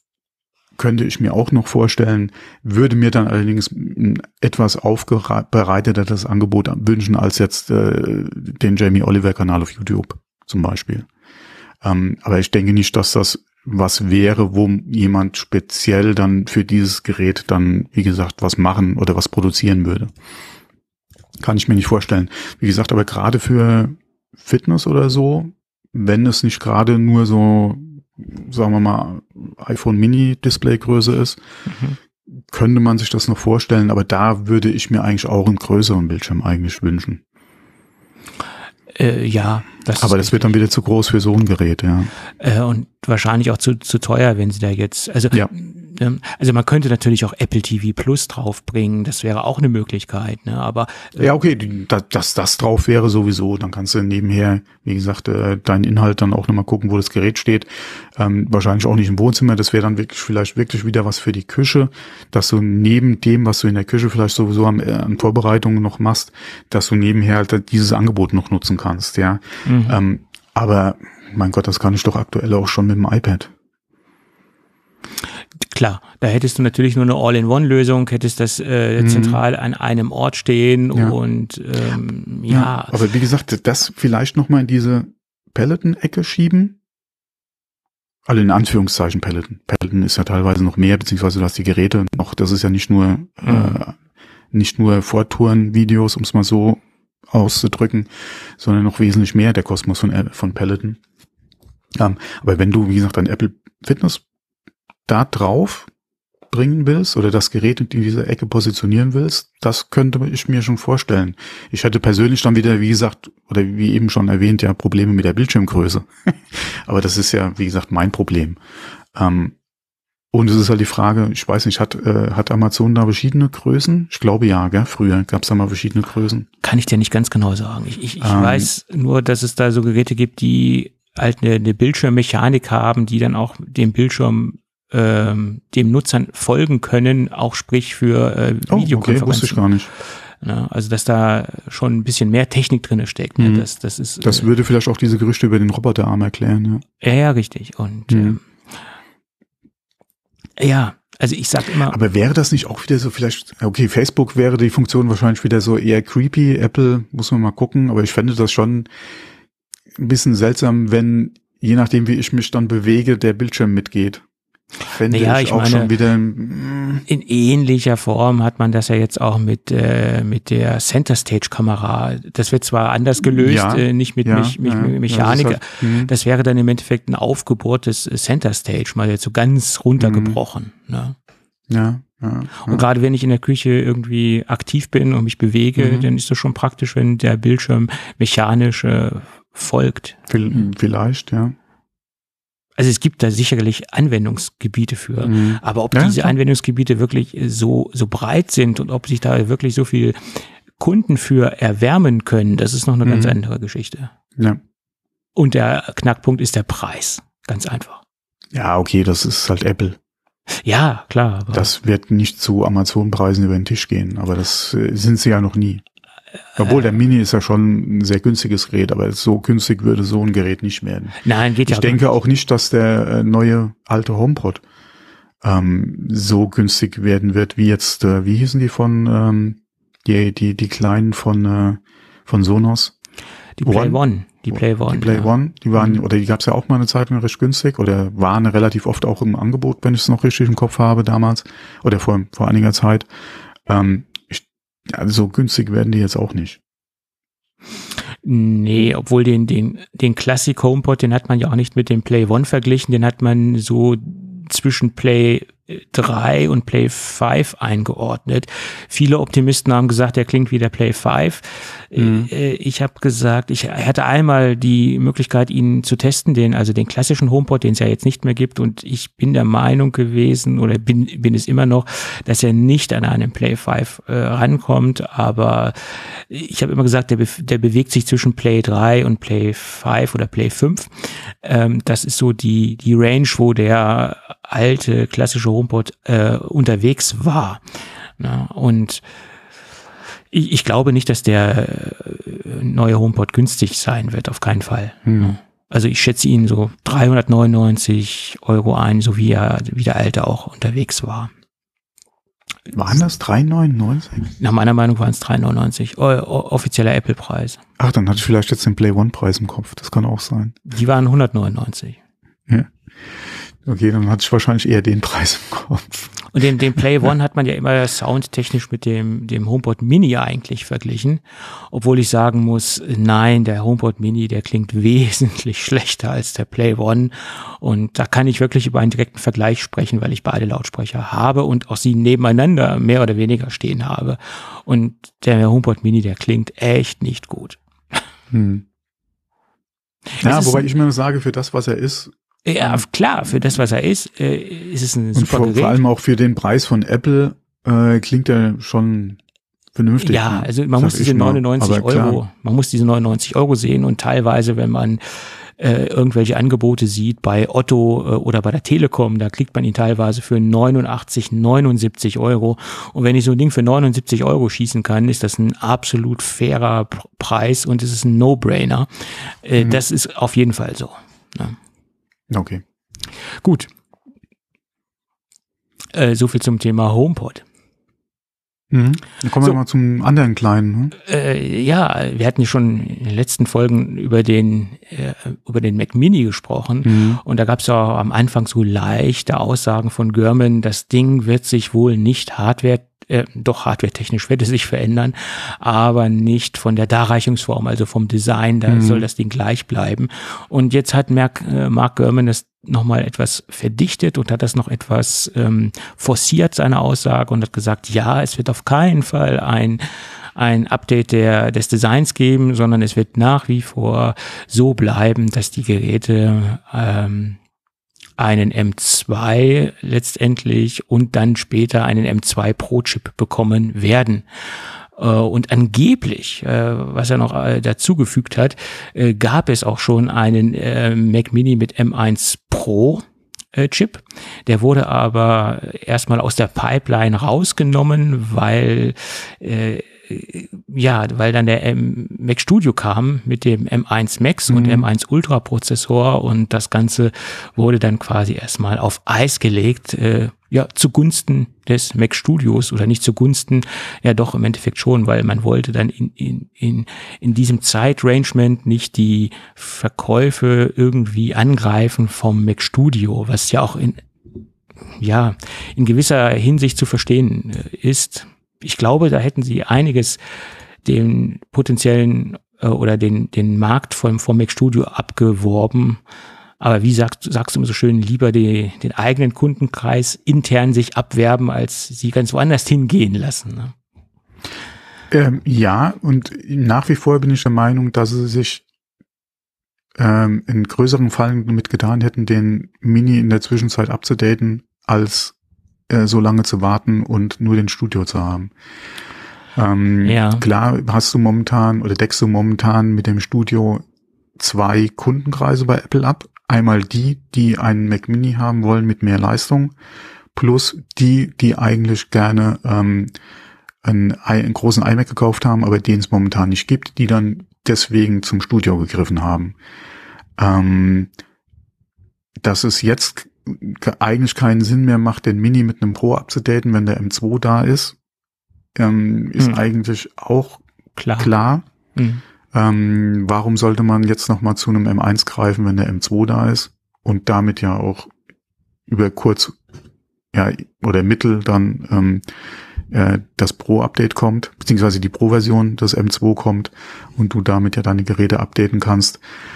könnte ich mir auch noch vorstellen, würde mir dann allerdings ein etwas aufbereiteteres Angebot wünschen als jetzt äh, den Jamie Oliver Kanal auf YouTube zum Beispiel. Ähm, aber ich denke nicht, dass das was wäre, wo jemand speziell dann für dieses Gerät dann, wie gesagt, was machen oder was produzieren würde. Kann ich mir nicht vorstellen. Wie gesagt, aber gerade für Fitness oder so, wenn es nicht gerade nur so, sagen wir mal, iPhone Mini Displaygröße ist, mhm. könnte man sich das noch vorstellen, aber da würde ich mir eigentlich auch einen größeren Bildschirm eigentlich wünschen. Äh, ja. Das aber das wird dann wieder zu groß für so ein Gerät, ja. Äh, und wahrscheinlich auch zu, zu teuer, wenn sie da jetzt, also, ja. ähm, also man könnte natürlich auch Apple T V Plus draufbringen, das wäre auch eine Möglichkeit, ne, aber. Äh, ja, okay, dass das, das drauf wäre sowieso, dann kannst du nebenher, wie gesagt, äh, deinen Inhalt dann auch nochmal gucken, wo das Gerät steht. Ähm, wahrscheinlich auch nicht im Wohnzimmer, das wäre dann wirklich vielleicht wirklich wieder was für die Küche, dass du neben dem, was du in der Küche vielleicht sowieso an, äh, an Vorbereitungen noch machst, dass du nebenher halt dieses Angebot noch nutzen kannst, ja. Mhm. Ähm, aber, mein Gott, das kann ich doch aktuell auch schon mit dem iPad. Klar, da hättest du natürlich nur eine All-in-One-Lösung, hättest das äh, mhm. zentral an einem Ort stehen ja. und ähm, ja. ja. Aber wie gesagt, das vielleicht nochmal in diese Peloton-Ecke schieben. Also in Anführungszeichen Peloton. Peloton ist ja teilweise noch mehr, beziehungsweise du hast die Geräte noch, das ist ja nicht nur mhm. äh, nicht nur Vortouren-Videos, um es mal so auszudrücken, sondern noch wesentlich mehr der Kosmos von, von Peloton. Ähm, aber wenn du, wie gesagt, ein Apple Fitness da drauf bringen willst oder das Gerät in dieser Ecke positionieren willst, das könnte ich mir schon vorstellen. Ich hätte persönlich dann wieder, wie gesagt, oder wie eben schon erwähnt, ja Probleme mit der Bildschirmgröße. Aber das ist ja, wie gesagt, mein Problem. Ähm, Und es ist halt die Frage, ich weiß nicht, hat äh, hat Amazon da verschiedene Größen? Ich glaube ja, gell? Früher gab es da mal verschiedene Größen. Kann ich dir nicht ganz genau sagen. Ich, ich, ich ähm, weiß nur, dass es da so Geräte gibt, die halt eine, eine Bildschirmmechanik haben, die dann auch dem Bildschirm ähm, dem Nutzern folgen können, auch sprich für äh, Videokonferenzen. Oh, okay, wusste ich gar nicht. Ja, also dass da schon ein bisschen mehr Technik drin steckt. Ne? Mhm. Das, das, ist, das würde vielleicht auch diese Gerüchte über den Roboterarm erklären. Ja, ja, ja richtig. Und mhm. äh, ja, also ich sag immer. Aber wäre das nicht auch wieder so vielleicht, okay, Facebook wäre die Funktion wahrscheinlich wieder so eher creepy, Apple muss man mal gucken, aber ich fände das schon ein bisschen seltsam, wenn, je nachdem wie ich mich dann bewege, der Bildschirm mitgeht. Fände naja, ich, ich auch meine, schon wieder. In ähnlicher Form hat man das ja jetzt auch mit äh, mit der Center Stage Kamera. Das wird zwar anders gelöst, ja, äh, nicht mit, ja, mich, mit ja, Mechanik. Ja, das, halt, das wäre dann im Endeffekt ein Aufgebot des Center Stage, mal jetzt so ganz runtergebrochen. Mhm. Ne? Ja, ja, ja. Und gerade wenn ich in der Küche irgendwie aktiv bin und mich bewege, mhm. dann ist das schon praktisch, wenn der Bildschirm mechanisch äh, folgt. Vielleicht, ja. Also es gibt da sicherlich Anwendungsgebiete für, mhm. aber ob ja, diese klar. Anwendungsgebiete wirklich so so breit sind und ob sich da wirklich so viel Kunden für erwärmen können, das ist noch eine mhm. ganz andere Geschichte. Ja. Und der Knackpunkt ist der Preis, ganz einfach. Ja, okay, das ist halt Apple. Ja, klar. Aber das wird nicht zu Amazon-Preisen über den Tisch gehen, aber das äh, sind sie ja noch nie. Obwohl, der Mini ist ja schon ein sehr günstiges Gerät, aber so günstig würde so ein Gerät nicht werden. Nein, geht ja Ich denke auch nicht, dass der äh, neue alte HomePod ähm, so günstig werden wird, wie jetzt, äh, wie hießen die von, ähm, die, die, die kleinen von, äh, von Sonos? Die Play One. One. Die Play One. Die Play ja. One, die waren, mhm. oder die gab's ja auch mal eine Zeit lang recht günstig, oder waren relativ oft auch im Angebot, wenn ich es noch richtig im Kopf habe damals, oder vor, vor einiger Zeit. Ähm, Also so günstig werden die jetzt auch nicht. Nee, obwohl den, den, den Classic HomePod, den hat man ja auch nicht mit dem Play One verglichen, den hat man so zwischen Play drei und Play fünf eingeordnet. Viele Optimisten haben gesagt, der klingt wie der Play fünf. Mhm. Ich habe gesagt, ich hatte einmal die Möglichkeit, ihn zu testen, den, also den klassischen HomePod, den es ja jetzt nicht mehr gibt, und ich bin der Meinung gewesen, oder bin, bin es immer noch, dass er nicht an einen Play fünf äh, rankommt, aber ich habe immer gesagt, der, be- der bewegt sich zwischen Play drei und Play fünf oder Play fünf. Ähm, das ist so die, die Range, wo der alte klassische HomePod äh, unterwegs war. Na, und ich, ich glaube nicht, dass der äh, neue HomePod günstig sein wird, auf keinen Fall. Hm. Also ich schätze ihn so dreihundertneunundneunzig Euro ein, so wie er, wie der alte auch unterwegs war. Waren das drei neunundneunzig? Nach meiner Meinung waren es drei neunundneunzig, o- o- offizieller Apple-Preis. Ach, dann hatte ich vielleicht jetzt den Play One-Preis im Kopf. Das kann auch sein. Die waren hundertneunundneunzig. Ja. Okay, dann hatte ich wahrscheinlich eher den Preis im Kopf. Und den, den Play One hat man ja immer soundtechnisch mit dem, dem HomePod Mini eigentlich verglichen. Obwohl ich sagen muss, nein, der HomePod Mini, der klingt wesentlich schlechter als der Play One. Und da kann ich wirklich über einen direkten Vergleich sprechen, weil ich beide Lautsprecher habe und auch sie nebeneinander mehr oder weniger stehen habe. Und der HomePod Mini, der klingt echt nicht gut. Hm. Ja, wobei ich mir sage, für das, was er ist, ja, klar, für das, was er ist, äh, ist es ein super und vor, Gerät. vor allem auch für den Preis von Apple äh, klingt er schon vernünftig. Ja, ne? also man Sag muss diese ich mal. neunundneunzig Aber Euro, klar. man muss diese neunundneunzig Euro sehen, und teilweise, wenn man äh, irgendwelche Angebote sieht bei Otto äh, oder bei der Telekom, da kriegt man ihn teilweise für neunundachtzig, neunundsiebzig Euro. Und wenn ich so ein Ding für neunundsiebzig Euro schießen kann, ist das ein absolut fairer P- Preis und es ist ein No-Brainer. Äh, Mhm. Das ist auf jeden Fall so. Ja. Okay. Gut. Äh, so viel zum Thema HomePod. Mhm. Dann kommen So. wir mal zum anderen kleinen. Ne? Äh, ja, wir hatten ja schon in den letzten Folgen über den äh, über den Mac Mini gesprochen, Mhm. und da gab es ja am Anfang so leichte Aussagen von Gurman, das Ding wird sich wohl nicht Hardware, äh, doch hardwaretechnisch wird es sich verändern, aber nicht von der Darreichungsform, also vom Design, da Mhm. soll das Ding gleich bleiben. Und jetzt hat Mark, äh, Mark Gurman das nochmal etwas verdichtet und hat das noch etwas ähm, forciert, seine Aussage, und hat gesagt, ja, es wird auf keinen Fall ein ein Update der, des Designs geben, sondern es wird nach wie vor so bleiben, dass die Geräte ähm, einen M zwei letztendlich und dann später einen M zwei Pro-Chip bekommen werden. Äh, Und angeblich, äh, was er noch äh, dazugefügt hat, äh, gab es auch schon einen äh, Mac Mini mit M eins Pro äh, Chip. Der wurde aber erstmal aus der Pipeline rausgenommen, weil äh, ja, weil dann der M- Mac Studio kam mit dem M eins Max und Mhm. M eins Ultra Prozessor, und das Ganze wurde dann quasi erstmal auf Eis gelegt, äh, ja, zugunsten des Mac Studios, oder nicht zugunsten, ja doch im Endeffekt schon, weil man wollte dann in, in, in, in diesem Zeitrangement nicht die Verkäufe irgendwie angreifen vom Mac Studio, was ja auch in, ja, in gewisser Hinsicht zu verstehen äh, ist. Ich glaube, da hätten sie einiges den potenziellen äh, oder den den Markt vom, vom Mac Studio abgeworben. Aber wie sagst, sagst du immer so schön, lieber die, den eigenen Kundenkreis intern sich abwerben, als sie ganz woanders hingehen lassen. Ne? Ähm, ja, und nach wie vor bin ich der Meinung, dass sie sich ähm, in größeren Fallen damit getan hätten, den Mini in der Zwischenzeit abzudaten, als äh, so lange zu warten und nur den Studio zu haben. Ähm, ja. Klar hast du momentan oder deckst du momentan mit dem Studio zwei Kundenkreise bei Apple ab. Einmal die, die einen Mac Mini haben wollen mit mehr Leistung, plus die, die eigentlich gerne ähm, einen, einen großen iMac gekauft haben, aber den es momentan nicht gibt, die dann deswegen zum Studio gegriffen haben. Ähm, dass es jetzt eigentlich keinen Sinn mehr macht, den Mini mit einem Pro abzudaten, wenn der M zwei da ist, ähm, ist hm. eigentlich auch klar. klar. Hm. Ähm, warum sollte man jetzt nochmal zu einem M eins greifen, wenn der M zwei da ist und damit ja auch über kurz ja oder mittel dann ähm, äh, das Pro-Update kommt, beziehungsweise die Pro-Version des M zwei kommt und du damit ja deine Geräte updaten kannst.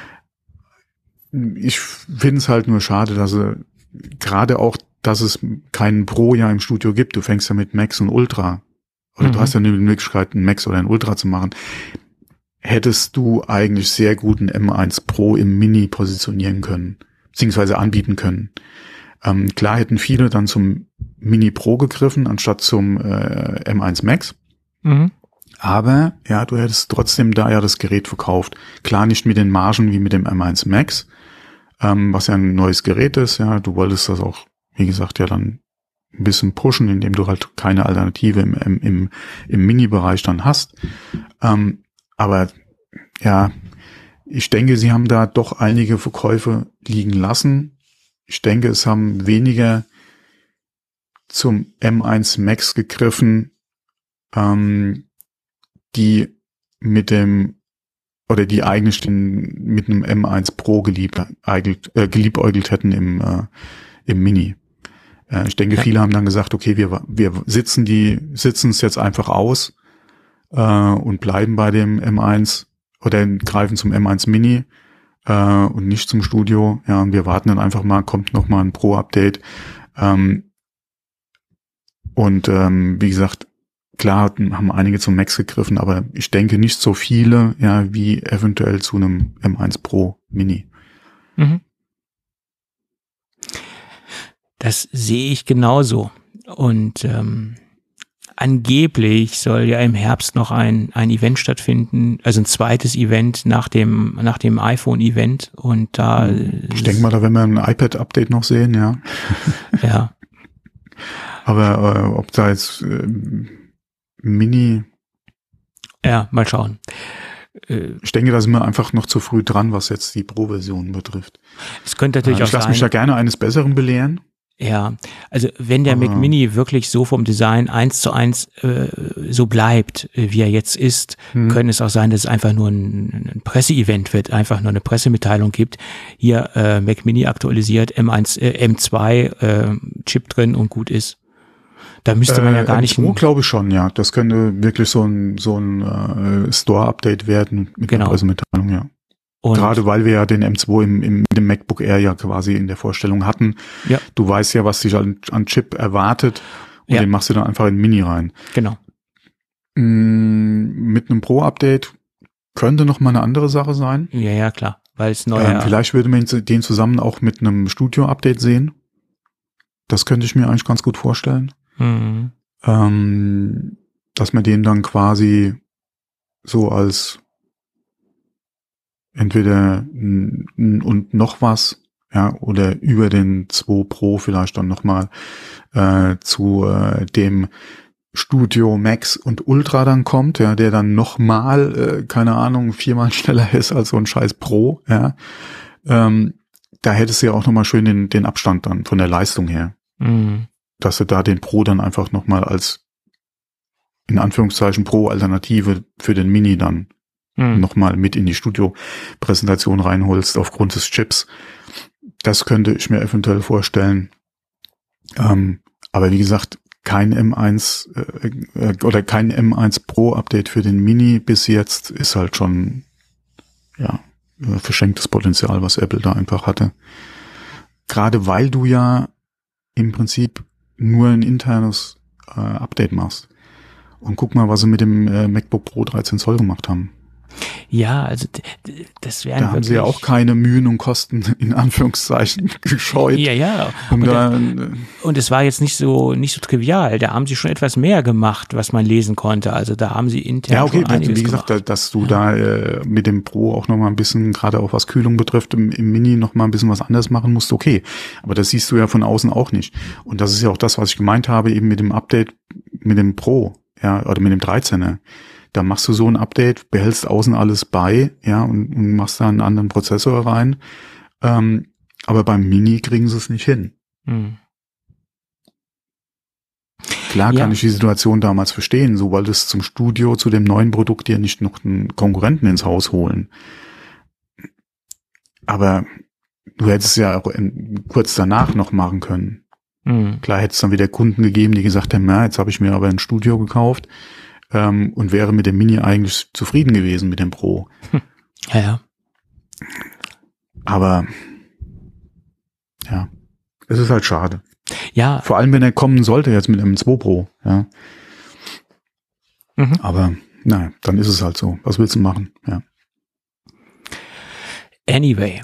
Ich finde es halt nur schade, dass er gerade auch, dass es keinen Pro ja im Studio gibt. Du fängst ja mit Max und Ultra. Oder mhm. du hast ja eine Möglichkeit, einen Max oder einen Ultra zu machen. Hättest du eigentlich sehr gut einen M eins Pro im Mini positionieren können, beziehungsweise anbieten können. Ähm, klar hätten viele dann zum Mini Pro gegriffen, anstatt zum äh, M eins Max. Mhm. Aber, ja, du hättest trotzdem da ja das Gerät verkauft. Klar nicht mit den Margen wie mit dem M eins Max, ähm, was ja ein neues Gerät ist, ja. Du wolltest das auch, wie gesagt, ja dann ein bisschen pushen, indem du halt keine Alternative im, im, im, im Mini-Bereich dann hast. Ähm, aber, ja, ich denke, sie haben da doch einige Verkäufe liegen lassen. Ich denke, es haben weniger zum M eins Max gegriffen, ähm, die mit dem, oder die eigentlich den, mit einem M eins Pro geliebt, äh, geliebäugelt hätten im, äh, im Mini. Äh, ich denke, ja. viele haben dann gesagt, okay, wir, wir sitzen die, sitzen es jetzt einfach aus, äh, und bleiben bei dem M eins oder greifen zum M eins Mini, äh, und nicht zum Studio. Ja, und wir warten dann einfach mal, kommt noch mal ein Pro-Update. Ähm, und, ähm, wie gesagt, klar haben einige zum Max gegriffen, aber ich denke nicht so viele, ja, wie eventuell zu einem M eins Pro Mini. Mhm. Das sehe ich genauso. Und ähm, angeblich soll ja im Herbst noch ein ein Event stattfinden, also ein zweites Event nach dem nach dem iPhone-Event. Und da ich denke mal, da werden wir ein iPad-Update noch sehen, ja. Ja. Aber äh, ob da jetzt äh, Mini. Ja, mal schauen. Ich denke, da sind wir einfach noch zu früh dran, was jetzt die Pro-Version betrifft. Es könnte natürlich ich auch sein. Ich lasse mich ja gerne eines Besseren belehren. Ja, also wenn der Aber Mac Mini wirklich so vom Design eins zu eins äh, so bleibt, wie er jetzt ist, hm. können es auch sein, dass es einfach nur ein, ein Presseevent wird, einfach nur eine Pressemitteilung gibt. Hier äh, Mac Mini aktualisiert, M eins, äh, M zwei äh, Chip drin und gut ist. Da müsste man ja gar äh, nicht. Oh, glaube ich schon, ja. Das könnte wirklich so ein so ein äh, Store-Update werden mit genau. einer Pressemitteilung, ja. Und gerade weil wir ja den M zwei im, im dem MacBook Air ja quasi in der Vorstellung hatten. Ja. Du weißt ja, was dich an, an Chip erwartet und ja. den machst du dann einfach in Mini rein. Genau. Mm, mit einem Pro-Update könnte noch mal eine andere Sache sein. Ja, ja, klar. Weil es neu ähm, Vielleicht würde man den zusammen auch mit einem Studio-Update sehen. Das könnte ich mir eigentlich ganz gut vorstellen. Mhm. Ähm, dass man den dann quasi so als entweder n, n und noch was, ja, oder über den zwei Pro vielleicht dann nochmal äh, zu äh, dem Studio Max und Ultra dann kommt, ja, der dann nochmal, äh, keine Ahnung, viermal schneller ist als so ein scheiß Pro, ja. Ähm, da hättest du ja auch nochmal schön den, den Abstand dann von der Leistung her. Mhm. Dass du da den Pro dann einfach nochmal als, in Anführungszeichen, Pro-Alternative für den Mini dann hm. nochmal mit in die Studio-Präsentation reinholst aufgrund des Chips. Das könnte ich mir eventuell vorstellen. Ähm, aber wie gesagt, kein M eins äh, oder kein M eins Pro-Update für den Mini bis jetzt ist halt schon ja verschenktes Potenzial, was Apple da einfach hatte. Gerade weil du ja im Prinzip nur ein internes äh, Update machst. Und guck mal, was sie mit dem äh, MacBook Pro dreizehn Zoll gemacht haben. Ja, also d- d- das wären Da haben sie ja auch keine Mühen und Kosten in Anführungszeichen gescheut. Ja, ja. Um und, da, das, und es war jetzt nicht so nicht so trivial. Da haben sie schon etwas mehr gemacht, was man lesen konnte. Also da haben sie intern ja, okay, schon einiges wie gesagt, gemacht. dass du Ja. da äh, mit dem Pro auch nochmal ein bisschen, gerade auch was Kühlung betrifft, im, im Mini nochmal ein bisschen was anderes machen musst, okay. Aber das siehst du ja von außen auch nicht. Und das ist ja auch das, was ich gemeint habe, eben mit dem Update, mit dem Pro, ja, oder mit dem dreizehner. Da machst du so ein Update, behältst außen alles bei, ja, und, und machst da einen anderen Prozessor rein. Ähm, aber beim Mini kriegen sie es nicht hin. Hm. Klar kann Ja. ich die Situation damals verstehen, so weil das zum Studio, zu dem neuen Produkt ja nicht noch einen Konkurrenten ins Haus holen. Aber du hättest es ja auch in, kurz danach noch machen können. Hm. Klar hätte es dann wieder Kunden gegeben, die gesagt haben, na, jetzt habe ich mir aber ein Studio gekauft ähm, und wäre mit dem Mini eigentlich zufrieden gewesen mit dem Pro. Ja, ja. Aber ja, es ist halt schade. Ja, Vor allem, wenn er kommen sollte jetzt mit einem zwei Pro. Ja. mhm. Aber na, dann ist es halt so. Was willst du machen? Ja. Anyway.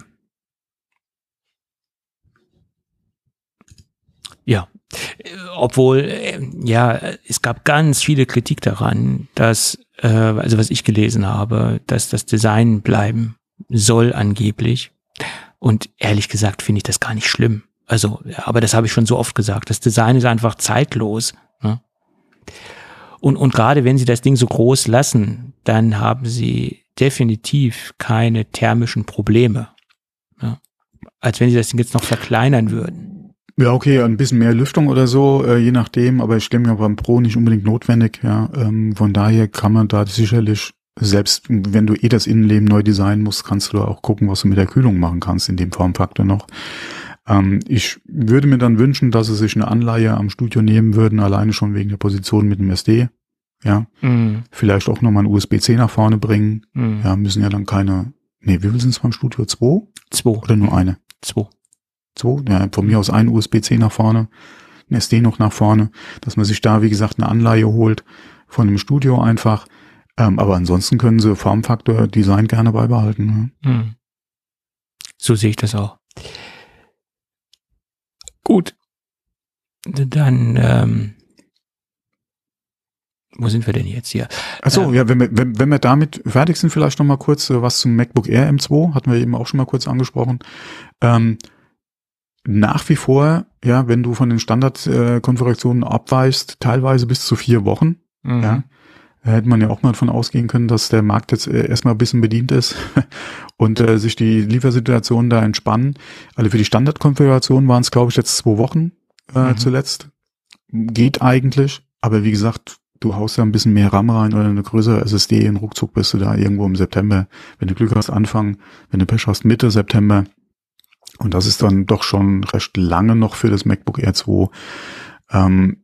Ja. Äh, Obwohl, äh, ja, es gab ganz viele Kritik daran, dass, äh, also was ich gelesen habe, dass das Design bleiben soll angeblich. Und ehrlich gesagt finde ich das gar nicht schlimm. Also, ja, aber das habe ich schon so oft gesagt. Das Design ist einfach zeitlos. Ne? Und, und gerade wenn sie das Ding so groß lassen, dann haben sie definitiv keine thermischen Probleme. Ja? Als wenn sie das Ding jetzt noch verkleinern würden. Ja, okay, ein bisschen mehr Lüftung oder so, äh, je nachdem, aber ich stelle mir beim Pro nicht unbedingt notwendig, ja. Ähm, von daher kann man da sicherlich, selbst wenn du eh das Innenleben neu designen musst, kannst du da auch gucken, was du mit der Kühlung machen kannst in dem Formfaktor noch. Ähm, ich würde mir dann wünschen, dass sie sich eine Anleihe am Studio nehmen würden, alleine schon wegen der Position mit dem S D, ja. Mhm. Vielleicht auch nochmal ein U S B C nach vorne bringen, Mhm. ja, müssen ja dann keine, nee, wie viel sind es beim Studio? Zwei? Zwei. Oder nur eine? Zwei. Zwei, ja, von mir aus ein U S B C nach vorne, ein S D noch nach vorne, dass man sich da, wie gesagt, eine Anleihe holt von einem Studio einfach. Ähm, aber ansonsten können sie Formfaktor Design gerne beibehalten. Ne? Mhm. So sehe ich das auch. Gut. Dann, ähm, wo sind wir denn jetzt hier? Achso, Ähm, ja, wenn wir, wenn, wenn wir damit fertig sind, vielleicht noch mal kurz äh, was zum MacBook Air M zwei, hatten wir eben auch schon mal kurz angesprochen. Ähm, nach wie vor, ja, wenn du von den Standardkonfigurationen äh, abweichst, teilweise bis zu vier Wochen, Mhm. ja, da hätte man ja auch mal davon ausgehen können, dass der Markt jetzt äh, erstmal ein bisschen bedient ist und äh, sich die Liefersituationen da entspannen. Also für die Standardkonfiguration waren es, glaube ich, jetzt zwei Wochen äh, Mhm. zuletzt. Geht eigentlich, aber wie gesagt, du haust ja ein bisschen mehr RAM rein oder eine größere S S D und ruckzuck bist du da irgendwo im September. Wenn du Glück hast, Anfang, wenn du Pech hast, Mitte September. Und das ist dann doch schon recht lange noch für das MacBook Air zwei. Ähm,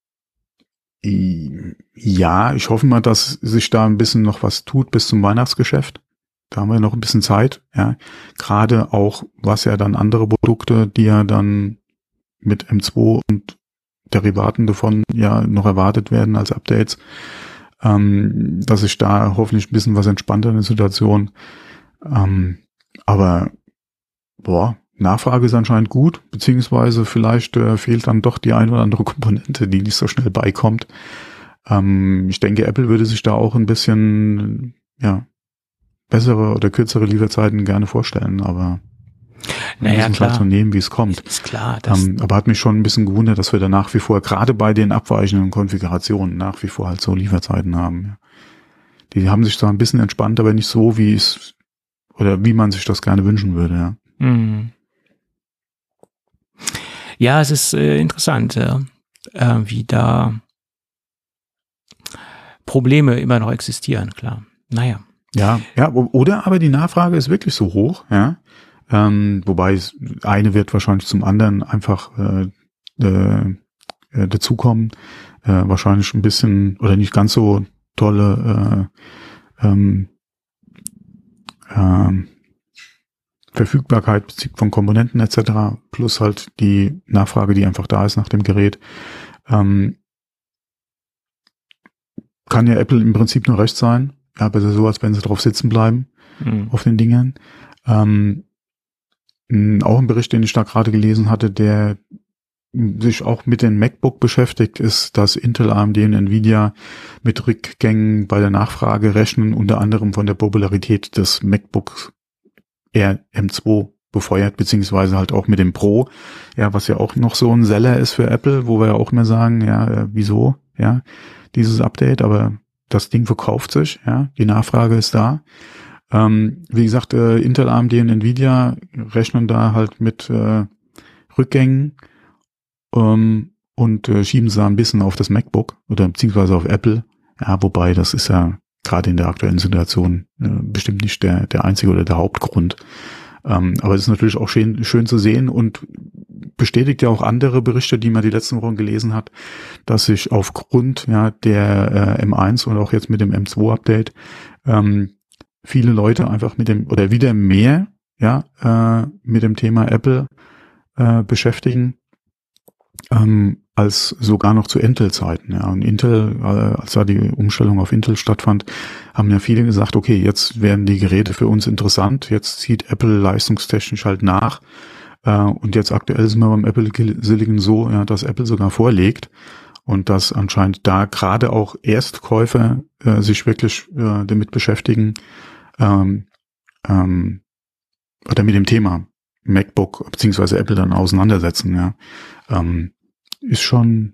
ja, ich hoffe mal, dass sich da ein bisschen noch was tut bis zum Weihnachtsgeschäft. Da haben wir noch ein bisschen Zeit, ja. Gerade auch, was ja dann andere Produkte, die ja dann mit M zwei und Derivaten davon ja noch erwartet werden als Updates, ähm, dass sich da hoffentlich ein bisschen was entspannter in der Situation. Ähm, aber boah, Nachfrage ist anscheinend gut, beziehungsweise vielleicht äh, fehlt dann doch die ein oder andere Komponente, die nicht so schnell beikommt. Ähm, ich denke, Apple würde sich da auch ein bisschen ja bessere oder kürzere Lieferzeiten gerne vorstellen, aber wir Naja, müssen es halt klar. so nehmen, wie es kommt. Ist klar. Das, Ähm, aber hat mich schon ein bisschen gewundert, dass wir da nach wie vor, gerade bei den abweichenden Konfigurationen, nach wie vor halt so Lieferzeiten haben. Ja. Die haben sich zwar ein bisschen entspannt, aber nicht so, wie es oder wie man sich das gerne wünschen würde. Ja. Mhm. Ja, es ist äh, interessant, äh, äh, wie da Probleme immer noch existieren, klar. Naja. Ja, ja, oder aber die Nachfrage ist wirklich so hoch, ja. Ähm, wobei es eine wird wahrscheinlich zum anderen einfach äh, äh, äh, dazukommen. Äh, wahrscheinlich ein bisschen oder nicht ganz so tolle äh, ähm, ähm, Verfügbarkeit von Komponenten et cetera. Plus halt die Nachfrage, die einfach da ist nach dem Gerät. Ähm, kann ja Apple im Prinzip nur recht sein. ja, besser so, als wenn sie drauf sitzen bleiben, Mhm. auf den Dingern. Ähm, m, auch ein Bericht, den ich da gerade gelesen hatte, der sich auch mit den MacBook beschäftigt, ist, dass Intel, A M D und Nvidia mit Rückgängen bei der Nachfrage rechnen, unter anderem von der Popularität des MacBooks Air M zwei befeuert, beziehungsweise halt auch mit dem Pro, ja, was ja auch noch so ein Seller ist für Apple, wo wir ja auch immer sagen, ja, äh, wieso, ja, dieses Update, aber das Ding verkauft sich, ja, die Nachfrage ist da. Ähm, wie gesagt, äh, Intel, A M D und Nvidia rechnen da halt mit äh, Rückgängen ähm, und äh, schieben sie ein bisschen auf das MacBook oder beziehungsweise auf Apple. Ja, wobei das ist ja gerade in der aktuellen Situation äh, bestimmt nicht der der einzige oder der Hauptgrund. Ähm, aber es ist natürlich auch schön, schön zu sehen und bestätigt ja auch andere Berichte, die man die letzten Wochen gelesen hat, dass sich aufgrund ja der äh, M eins und auch jetzt mit dem M zwei Update ähm, viele Leute einfach mit dem oder wieder mehr ja äh, mit dem Thema Apple äh, beschäftigen ähm, als sogar noch zu Intel-Zeiten. Ja. Und Intel, äh, als da die Umstellung auf Intel stattfand, haben ja viele gesagt, okay, jetzt werden die Geräte für uns interessant, jetzt zieht Apple leistungstechnisch halt nach. Äh, und jetzt aktuell sind wir beim Apple Silicon so, ja, dass Apple sogar vorlegt und dass anscheinend da gerade auch Erstkäufer äh, sich wirklich äh, damit beschäftigen, ähm, ähm, oder mit dem Thema MacBook beziehungsweise Apple dann auseinandersetzen, ja. Ähm, ist schon,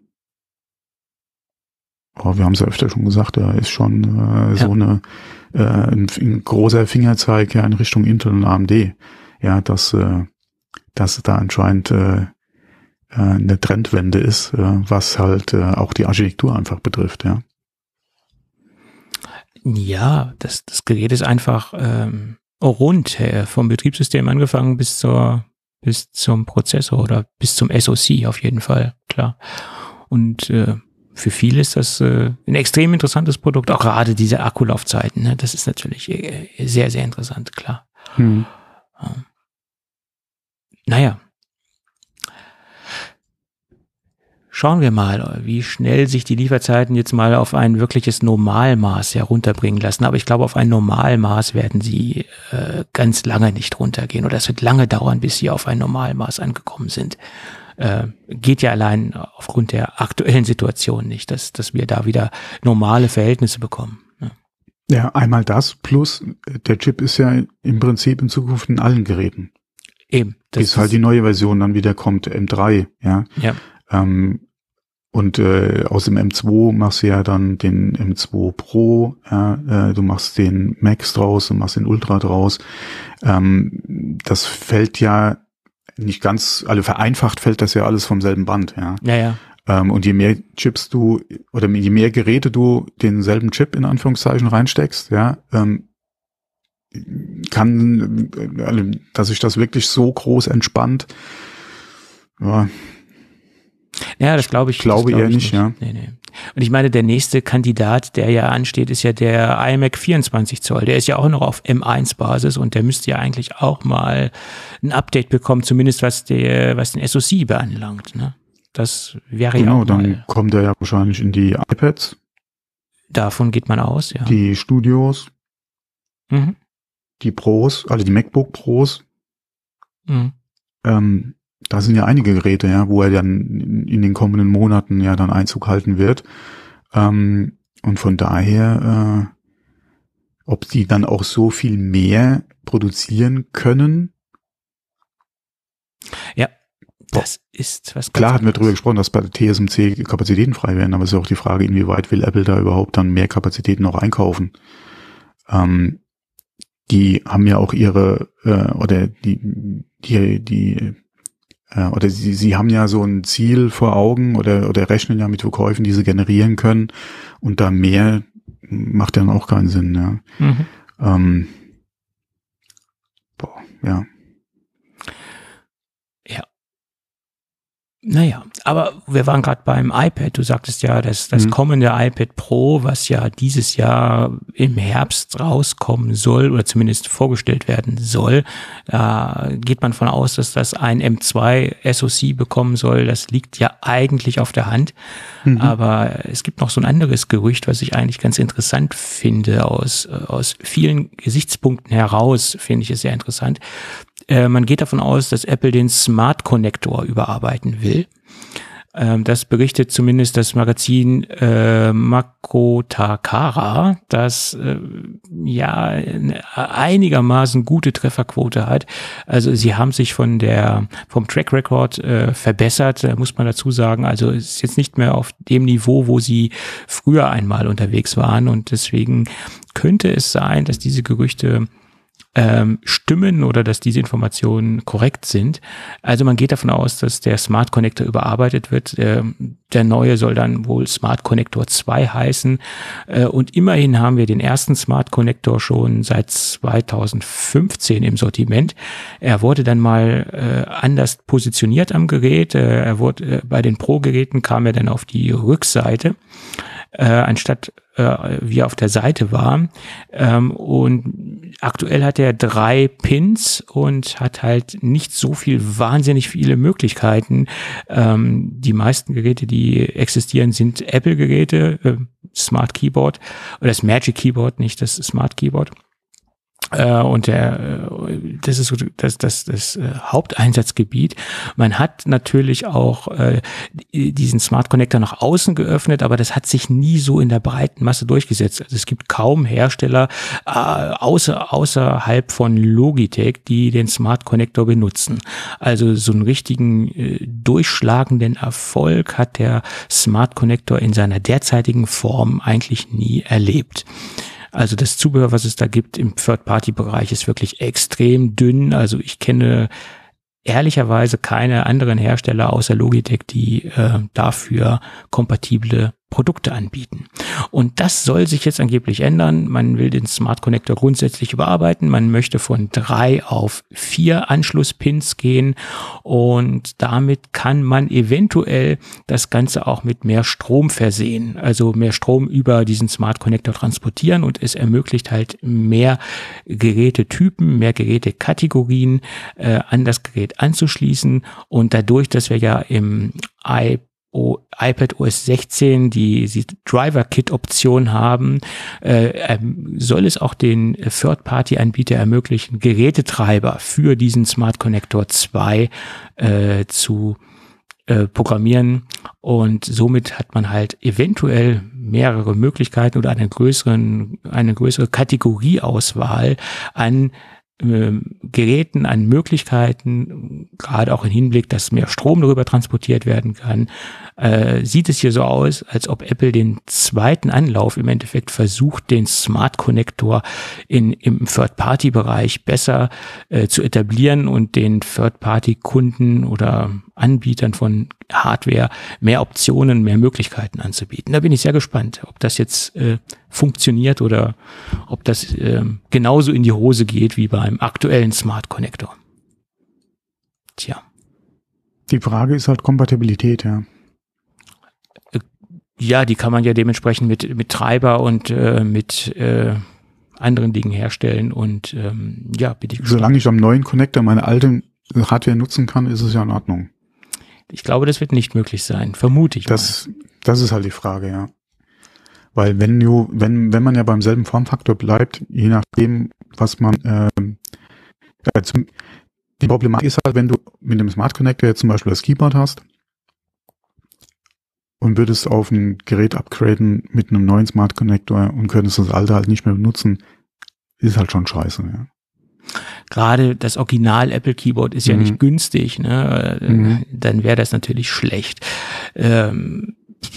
oh, wir haben es ja öfter schon gesagt, da ist schon äh, ja. so eine äh, ein, ein großer Fingerzeig ja in Richtung Intel und A M D, ja, dass äh, dass da anscheinend äh, eine Trendwende ist, äh, was halt äh, auch die Architektur einfach betrifft, ja. Ja, das das Gerät ist einfach ähm, rund, äh, vom Betriebssystem angefangen bis zur bis zum Prozessor oder bis zum S O C auf jeden Fall, klar. Und äh, für viele ist das äh, ein extrem interessantes Produkt, auch gerade diese Akkulaufzeiten, ne? Das ist natürlich äh, sehr, sehr interessant, klar. Hm. Ähm, naja. Schauen wir mal, wie schnell sich die Lieferzeiten jetzt mal auf ein wirkliches Normalmaß herunterbringen lassen. Aber ich glaube, auf ein Normalmaß werden sie äh, ganz lange nicht runtergehen. Oder es wird lange dauern, bis sie auf ein Normalmaß angekommen sind. Äh, geht ja allein aufgrund der aktuellen Situation nicht, dass, dass wir da wieder normale Verhältnisse bekommen. Ja. Ja, einmal das, plus der Chip ist ja im Prinzip in Zukunft in allen Geräten. Eben. Das bis halt die neue Version dann wieder kommt, M drei, ja. Ja. Ähm, und äh, aus dem M zwei machst du ja dann den M zwei Pro, ja, äh, du machst den Max draus, du machst den Ultra draus. Ähm, das fällt ja nicht ganz, also vereinfacht fällt das ja alles vom selben Band, ja. Ja, ja. Ähm, und je mehr Chips du, oder je mehr Geräte du denselben Chip in Anführungszeichen reinsteckst, ja, ähm, kann, also, dass sich das wirklich so groß entspannt, ja. Ja, das glaube ich. Glaube glaub eher ich nicht, ja. Nee, nee. Und ich meine, der nächste Kandidat, der ja ansteht, ist ja der iMac vierundzwanzig Zoll. Der ist ja auch noch auf M eins Basis und der müsste ja eigentlich auch mal ein Update bekommen, zumindest was der, was den S O C beanlangt, ne? Das wäre genau, ja auch mal. Dann kommt er ja wahrscheinlich in die iPads. Davon geht man aus, ja. Die Studios. Mhm. Die Pros, also die MacBook Pros. Mhm. Ähm, da sind ja einige Geräte, ja, wo er dann in, in den kommenden Monaten ja dann Einzug halten wird. Ähm, und von daher, äh, ob die dann auch so viel mehr produzieren können. Ja, das ist was ganz Klar hatten wir anderes. drüber gesprochen, dass bei der T S M C Kapazitäten frei werden, aber es ist auch die Frage, inwieweit will Apple da überhaupt dann mehr Kapazitäten noch einkaufen. Ähm, die haben ja auch ihre, äh, oder die, die, die, äh, oder sie, sie haben ja so ein Ziel vor Augen oder, oder rechnen ja mit Verkäufen, die sie generieren können, und da mehr macht dann auch keinen Sinn, ja. Mhm. Ähm, boah, ja. Ja. Naja, aber wir waren gerade beim iPad. Du sagtest ja, dass das mhm. kommende iPad Pro, was ja dieses Jahr im Herbst rauskommen soll oder zumindest vorgestellt werden soll, da geht man von aus, dass das ein M zwei S O C bekommen soll. Das liegt ja eigentlich auf der Hand. Mhm. Aber es gibt noch so ein anderes Gerücht, was ich eigentlich ganz interessant finde. Aus, aus vielen Gesichtspunkten heraus finde ich es sehr interessant. Man geht davon aus, dass Apple den Smart Connector überarbeiten will. Das berichtet zumindest das Magazin äh, Makotakara, das äh, ja eine einigermaßen gute Trefferquote hat. Also sie haben sich von der vom Track Record äh, verbessert, muss man dazu sagen. Also es ist jetzt nicht mehr auf dem Niveau, wo sie früher einmal unterwegs waren, und deswegen könnte es sein, dass diese Gerüchte Ähm, stimmen oder dass diese Informationen korrekt sind. Also man geht davon aus, dass der Smart Connector überarbeitet wird. Ähm, der neue soll dann wohl Smart Connector zwei heißen. Äh, und immerhin haben wir den ersten Smart Connector schon seit zweitausendfünfzehn im Sortiment. Er wurde dann mal äh, anders positioniert am Gerät. Äh, er wurde äh, bei den Pro-Geräten kam er dann auf die Rückseite, äh, anstatt äh, wie er auf der Seite war. Ähm, und aktuell hat er drei Pins und hat halt nicht so viel, wahnsinnig viele Möglichkeiten. Ähm, die meisten Geräte, die existieren, sind Apple-Geräte, äh, Smart Keyboard, oder das Magic Keyboard, nicht das Smart Keyboard. Äh, und der, das ist so das, das, das Haupteinsatzgebiet. Man hat natürlich auch äh, diesen Smart Connector nach außen geöffnet, aber das hat sich nie so in der breiten Masse durchgesetzt. Also es gibt kaum Hersteller äh, außer, außerhalb von Logitech, die den Smart Connector benutzen. Also so einen richtigen äh, durchschlagenden Erfolg hat der Smart Connector in seiner derzeitigen Form eigentlich nie erlebt. Also das Zubehör, was es da gibt im Third-Party-Bereich, ist wirklich extrem dünn. Also ich kenne ehrlicherweise keine anderen Hersteller außer Logitech, die äh, dafür kompatible Produkte anbieten. Und das soll sich jetzt angeblich ändern. Man will den Smart Connector grundsätzlich überarbeiten. Man möchte von drei auf vier Anschlusspins gehen, und damit kann man eventuell das Ganze auch mit mehr Strom versehen, also mehr Strom über diesen Smart Connector transportieren, und es ermöglicht halt mehr Gerätetypen, mehr Gerätekategorien äh, an das Gerät anzuschließen. Und dadurch, dass wir ja im i O, iPadOS sechzehn die, die Driver-Kit-Option haben, äh, soll es auch den Third-Party-Anbieter ermöglichen, Gerätetreiber für diesen Smart Connector zwei äh, zu äh, programmieren, und somit hat man halt eventuell mehrere Möglichkeiten oder eine größeren, eine größere Kategorieauswahl an Geräten, an Möglichkeiten, gerade auch im Hinblick, dass mehr Strom darüber transportiert werden kann. Äh, sieht es hier so aus, als ob Apple den zweiten Anlauf im Endeffekt versucht, den Smart Connector in, im Third-Party-Bereich besser äh, zu etablieren und den Third-Party-Kunden oder Anbietern von Hardware mehr Optionen, mehr Möglichkeiten anzubieten. Da bin ich sehr gespannt, ob das jetzt äh, funktioniert oder ob das äh, genauso in die Hose geht wie beim aktuellen Smart Connector. Tja. Die Frage ist halt Kompatibilität, ja. Ja, die kann man ja dementsprechend mit, mit Treiber und äh, mit äh, anderen Dingen herstellen, und ähm, ja, bitte. Solange ich am neuen Connector meine alte Hardware nutzen kann, ist es ja in Ordnung. Ich glaube, das wird nicht möglich sein, vermute ich das, mal. Das ist halt die Frage, ja. Weil wenn du, wenn, wenn man ja beim selben Formfaktor bleibt, je nachdem, was man, ähm, also die Problematik ist halt, wenn du mit dem Smart Connector jetzt zum Beispiel das Keyboard hast und würdest auf ein Gerät upgraden mit einem neuen Smart Connector und könntest das alte halt nicht mehr benutzen, ist halt schon scheiße, ja. Gerade das Original Apple Keyboard ist ja mhm. nicht günstig, ne? Mhm. Dann wäre das natürlich schlecht. Ähm,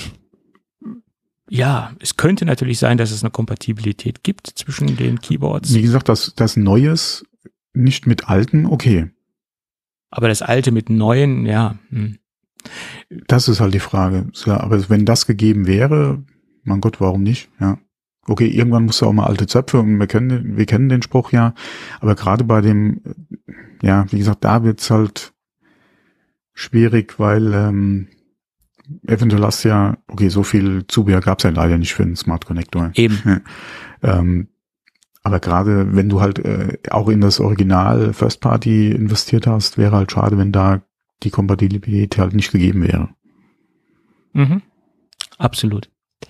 ja, es könnte natürlich sein, dass es eine Kompatibilität gibt zwischen den Keyboards. Wie gesagt, das, das Neues nicht mit alten, okay. Aber das alte mit neuen, ja. Hm. Das ist halt die Frage. Ja, aber wenn das gegeben wäre, mein Gott, warum nicht? Ja. Okay, irgendwann musst du auch mal alte Zöpfe, und wir kennen, wir kennen den Spruch ja, aber gerade bei dem, ja, wie gesagt, da wird's halt schwierig, weil ähm, eventuell hast du ja, okay, so viel Zubehör gab es ja leider nicht für den Smart Connector. Eben. ähm, aber gerade wenn du halt äh, auch in das Original First Party investiert hast, wäre halt schade, wenn da die Kompatibilität halt nicht gegeben wäre. Mhm. Absolut.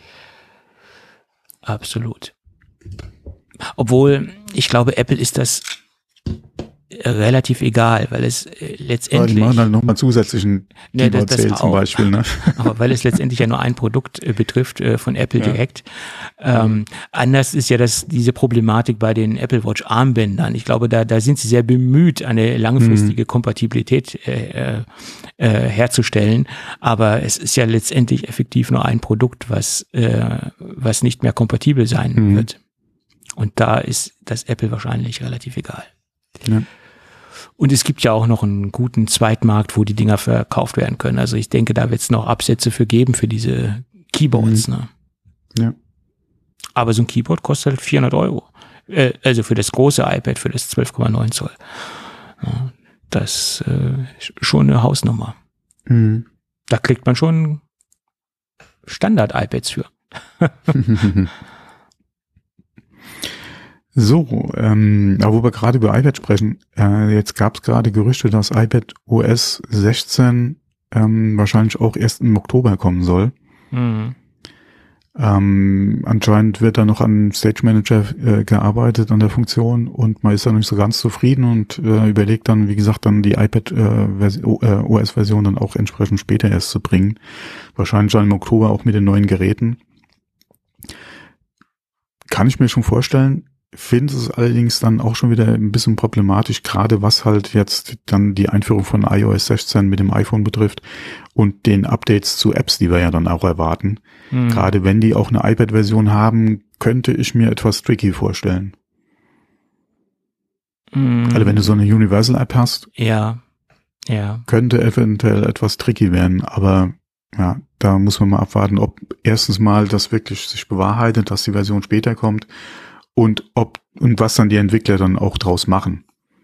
Absolut. Obwohl, ich glaube, Apple ist das relativ egal, weil es äh, letztendlich... Ja, die machen dann nochmal zusätzlichen ne, Keyboard das, das Sale zum Beispiel. Ne? Aber weil es letztendlich ja nur ein Produkt äh, betrifft äh, von Apple ja. direkt. Ähm, mhm. Anders ist ja das diese Problematik bei den Apple Watch Armbändern. Ich glaube, da da sind sie sehr bemüht, eine langfristige mhm. Kompatibilität äh, äh, herzustellen. Aber es ist ja letztendlich effektiv nur ein Produkt, was äh, was nicht mehr kompatibel sein mhm. wird. Und da ist das Apple wahrscheinlich relativ egal. Ja. Und es gibt ja auch noch einen guten Zweitmarkt, wo die Dinger verkauft werden können. Also ich denke, da wird es noch Absätze für geben für diese Keyboards. Mhm. Ne? Ja. Aber so ein Keyboard kostet halt vierhundert Euro. Äh, also für das große iPad, für das zwölf Komma neun Zoll. Ja, das ist äh, schon eine Hausnummer. Mhm. Da kriegt man schon Standard-iPads für. So, ähm, aber wo wir gerade über iPad sprechen, äh, jetzt gab es gerade Gerüchte, dass iPad O S sechzehn ähm, wahrscheinlich auch erst im Oktober kommen soll. Mhm. Ähm, anscheinend wird da noch an Stage Manager äh, gearbeitet, an der Funktion, und man ist da nicht so ganz zufrieden und äh, überlegt dann, wie gesagt, dann die iPad äh, Version, äh, O S-Version dann auch entsprechend später erst zu bringen. Wahrscheinlich schon im Oktober auch mit den neuen Geräten. Kann ich mir schon vorstellen. Finde es allerdings dann auch schon wieder ein bisschen problematisch, gerade was halt jetzt dann die Einführung von i O S sechzehn mit dem iPhone betrifft und den Updates zu Apps, die wir ja dann auch erwarten. Mhm. Gerade wenn die auch eine iPad-Version haben, könnte ich mir etwas tricky vorstellen. Mhm. Also wenn du so eine Universal-App hast, ja, ja, könnte eventuell etwas tricky werden, aber ja, da muss man mal abwarten, ob erstens mal das wirklich sich bewahrheitet, dass die Version später kommt. Und ob und was dann die Entwickler dann auch draus machen.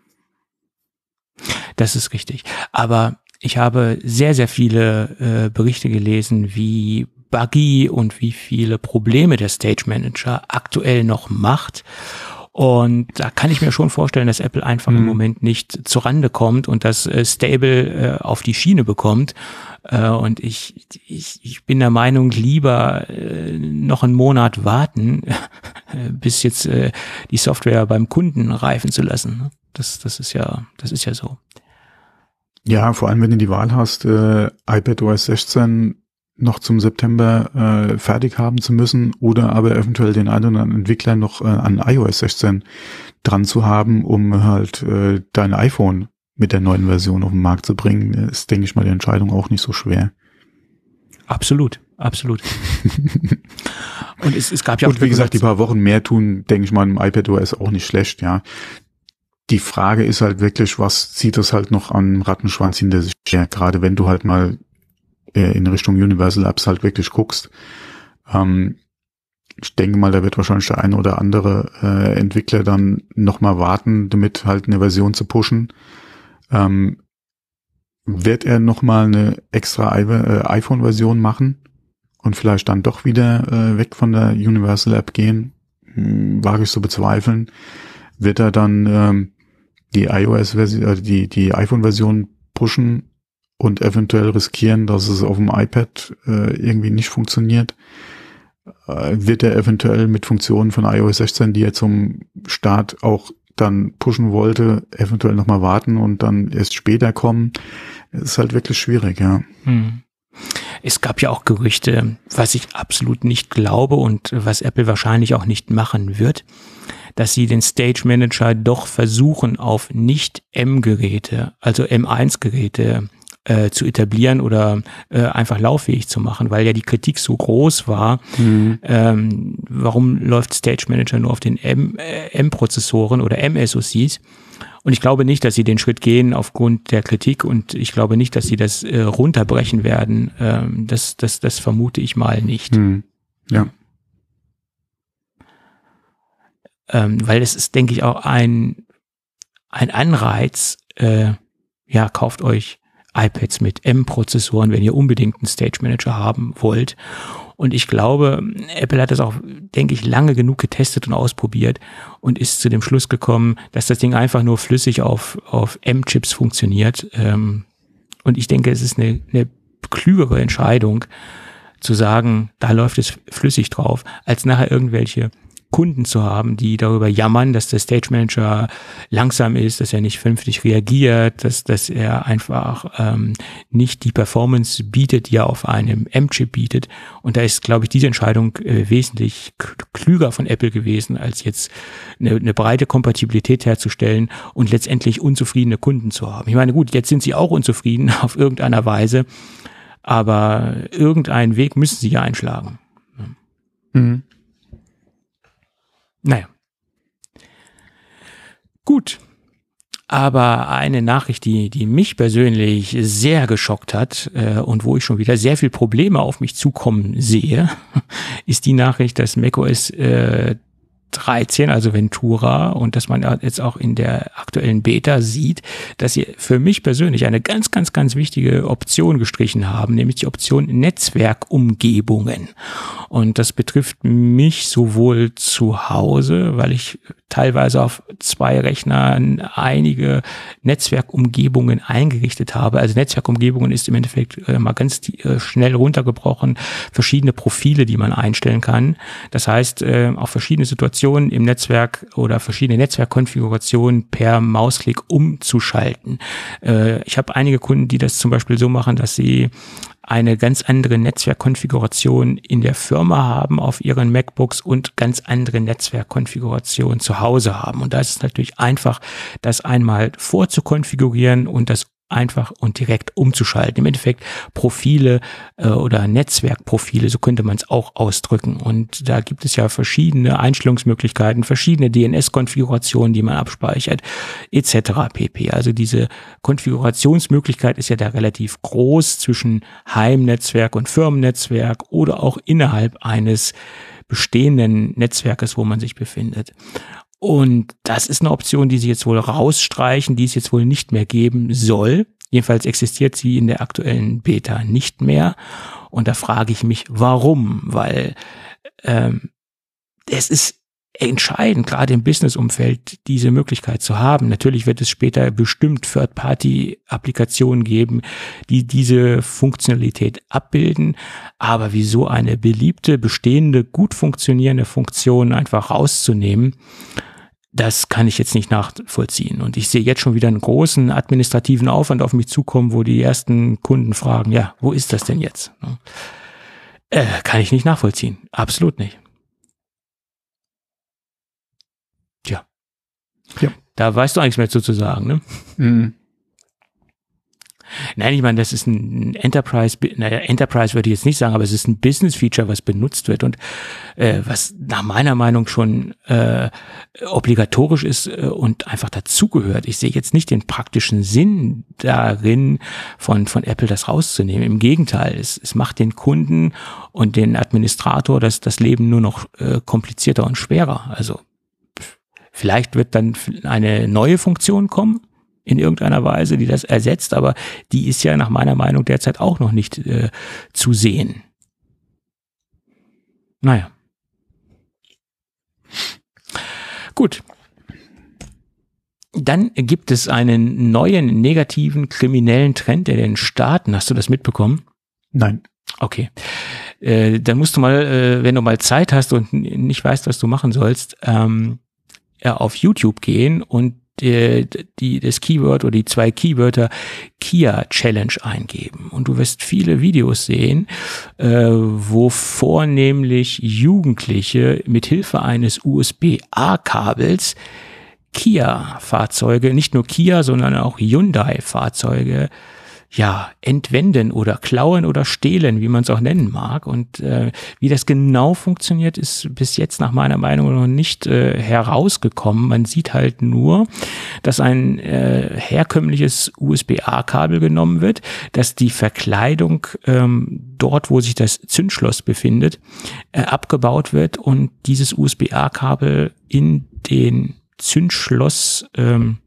Das ist richtig. Aber ich habe sehr, sehr viele äh, Berichte gelesen, wie buggy und wie viele Probleme der Stage Manager aktuell noch macht. Und da kann ich mir schon vorstellen, dass Apple einfach mhm. im Moment nicht zurande kommt und das äh, Stable äh, auf die Schiene bekommt. Äh, und ich, ich, ich bin der Meinung, lieber äh, noch einen Monat warten, äh, bis jetzt äh, die Software beim Kunden reifen zu lassen. Das, das ist ja, das ist ja so. Ja, vor allem wenn du die Wahl hast, äh, iPad O S sechzehn noch zum September äh, fertig haben zu müssen oder aber eventuell den einen oder anderen Entwickler noch äh, an i O S sechzehn dran zu haben, um halt äh, dein iPhone mit der neuen Version auf den Markt zu bringen, ist, denke ich mal, die Entscheidung auch nicht so schwer. Absolut, absolut. Und es, es gab ja auch... Und wie gesagt, die paar Wochen mehr tun, denke ich mal, im iPadOS auch nicht schlecht, ja. Die Frage ist halt wirklich, was zieht das halt noch an Rattenschwanz hinter sich her, gerade wenn du halt mal in Richtung Universal Apps halt wirklich guckst. Ähm, ich denke mal, da wird wahrscheinlich der eine oder andere äh, Entwickler dann nochmal warten, damit halt eine Version zu pushen. Ähm, wird er nochmal eine extra äh, iPhone-Version machen und vielleicht dann doch wieder äh, weg von der Universal App gehen? Hm, wage ich zu bezweifeln. Wird er dann ähm, die iOS-Version, äh, die, die iPhone-Version pushen und eventuell riskieren, dass es auf dem iPad äh, irgendwie nicht funktioniert? Äh, wird er eventuell mit Funktionen von i O S sechzehn, die er zum Start auch dann pushen wollte, eventuell nochmal warten und dann erst später kommen? Ist halt wirklich schwierig, ja. Hm. Es gab ja auch Gerüchte, was ich absolut nicht glaube und was Apple wahrscheinlich auch nicht machen wird, dass sie den Stage Manager doch versuchen, auf Nicht-M-Geräte, also M eins Geräte Äh, zu etablieren oder äh, einfach lauffähig zu machen, weil ja die Kritik so groß war. Mhm. Ähm, warum läuft Stage Manager nur auf den M, äh, M-Prozessoren oder M-S O Cs? Und ich glaube nicht, dass sie den Schritt gehen aufgrund der Kritik und ich glaube nicht, dass sie das äh, runterbrechen werden. Ähm, das, das, das vermute ich mal nicht. Mhm. Ja. Ähm, weil es ist, denke ich, auch ein, ein Anreiz, äh, ja, kauft euch iPads mit M-Prozessoren, wenn ihr unbedingt einen Stage Manager haben wollt. Und ich glaube, Apple hat das auch, denke ich, lange genug getestet und ausprobiert und ist zu dem Schluss gekommen, dass das Ding einfach nur flüssig auf, auf M-Chips funktioniert. Und ich denke, es ist eine, eine klügere Entscheidung, zu sagen, da läuft es flüssig drauf, als nachher irgendwelche Kunden zu haben, die darüber jammern, dass der Stage Manager langsam ist, dass er nicht vernünftig reagiert, dass, dass er einfach ähm, nicht die Performance bietet, die er auf einem M-Chip bietet. Und da ist, glaube ich, diese Entscheidung äh, wesentlich klüger von Apple gewesen, als jetzt eine, eine breite Kompatibilität herzustellen und letztendlich unzufriedene Kunden zu haben. Ich meine, gut, jetzt sind sie auch unzufrieden auf irgendeiner Weise, aber irgendeinen Weg müssen sie ja einschlagen. Mhm. Naja. Gut. Aber eine Nachricht, die, die mich persönlich sehr geschockt hat äh, und wo ich schon wieder sehr viel Probleme auf mich zukommen sehe, ist die Nachricht, dass macOS äh, dreizehn, also Ventura, und dass man jetzt auch in der aktuellen Beta sieht, dass sie für mich persönlich eine ganz, ganz, ganz wichtige Option gestrichen haben, nämlich die Option Netzwerkumgebungen. Und das betrifft mich sowohl zu Hause, weil ich teilweise auf zwei Rechnern einige Netzwerkumgebungen eingerichtet habe. Also Netzwerkumgebungen ist im Endeffekt äh, mal ganz äh, schnell runtergebrochen, verschiedene Profile, die man einstellen kann. Das heißt, äh, auf verschiedene Situationen im Netzwerk oder verschiedene Netzwerkkonfigurationen per Mausklick umzuschalten. Äh, ich habe einige Kunden, die das zum Beispiel so machen, dass sie eine ganz andere Netzwerkkonfiguration in der Firma haben auf ihren MacBooks und ganz andere Netzwerkkonfigurationen zu Hause haben. Und da ist es natürlich einfach, das einmal vorzukonfigurieren und das einfach und direkt umzuschalten. Im Endeffekt Profile äh, oder Netzwerkprofile, so könnte man es auch ausdrücken. Und da gibt es ja verschiedene Einstellungsmöglichkeiten, verschiedene D N S-Konfigurationen, die man abspeichert, et cetera pp. Also diese Konfigurationsmöglichkeit ist ja da relativ groß zwischen Heimnetzwerk und Firmennetzwerk oder auch innerhalb eines bestehenden Netzwerkes, wo man sich befindet. Und das ist eine Option, die sie jetzt wohl rausstreichen, die es jetzt wohl nicht mehr geben soll. Jedenfalls existiert sie in der aktuellen Beta nicht mehr. Und da frage ich mich, warum? Weil ähm, es ist entscheidend, gerade im Business-Umfeld, diese Möglichkeit zu haben. Natürlich wird es später bestimmt Third-Party-Applikationen geben, die diese Funktionalität abbilden. Aber wieso eine beliebte, bestehende, gut funktionierende Funktion einfach rauszunehmen, das kann ich jetzt nicht nachvollziehen. Und ich sehe jetzt schon wieder einen großen administrativen Aufwand auf mich zukommen, wo die ersten Kunden fragen, ja, wo ist das denn jetzt? Äh, kann ich nicht nachvollziehen. Absolut nicht. Tja. Ja. Da weißt du eigentlich mehr zu sagen, ne? Mhm. Nein, ich meine, das ist ein Enterprise, naja, Enterprise würde ich jetzt nicht sagen, aber es ist ein Business-Feature, was benutzt wird und äh, was nach meiner Meinung schon äh, obligatorisch ist äh, und einfach dazugehört. Ich sehe jetzt nicht den praktischen Sinn darin, von von Apple das rauszunehmen. Im Gegenteil, es, es macht den Kunden und den Administrator das, das Leben nur noch äh, komplizierter und schwerer. Also vielleicht wird dann eine neue Funktion kommen, in irgendeiner Weise, die das ersetzt, aber die ist ja nach meiner Meinung derzeit auch noch nicht äh, zu sehen. Naja. Gut. Dann gibt es einen neuen negativen kriminellen Trend in den Staaten. Hast du das mitbekommen? Nein. Okay. Äh, dann musst du mal, äh, wenn du mal Zeit hast und nicht weißt, was du machen sollst, ähm, ja, auf YouTube gehen und Die, die, das Keyword oder die zwei Keywörter Kia Challenge eingeben. Und du wirst viele Videos sehen, äh, wo vornehmlich Jugendliche mit Hilfe eines U S B A-Kabels Kia-Fahrzeuge, nicht nur Kia, sondern auch Hyundai-Fahrzeuge, ja, entwenden oder klauen oder stehlen, wie man es auch nennen mag. Und äh, wie das genau funktioniert, ist bis jetzt nach meiner Meinung noch nicht äh, herausgekommen. Man sieht halt nur, dass ein äh, herkömmliches U S B A-Kabel genommen wird, dass die Verkleidung ähm, dort, wo sich das Zündschloss befindet, äh, abgebaut wird und dieses U S B A-Kabel in den Zündschloss ähm,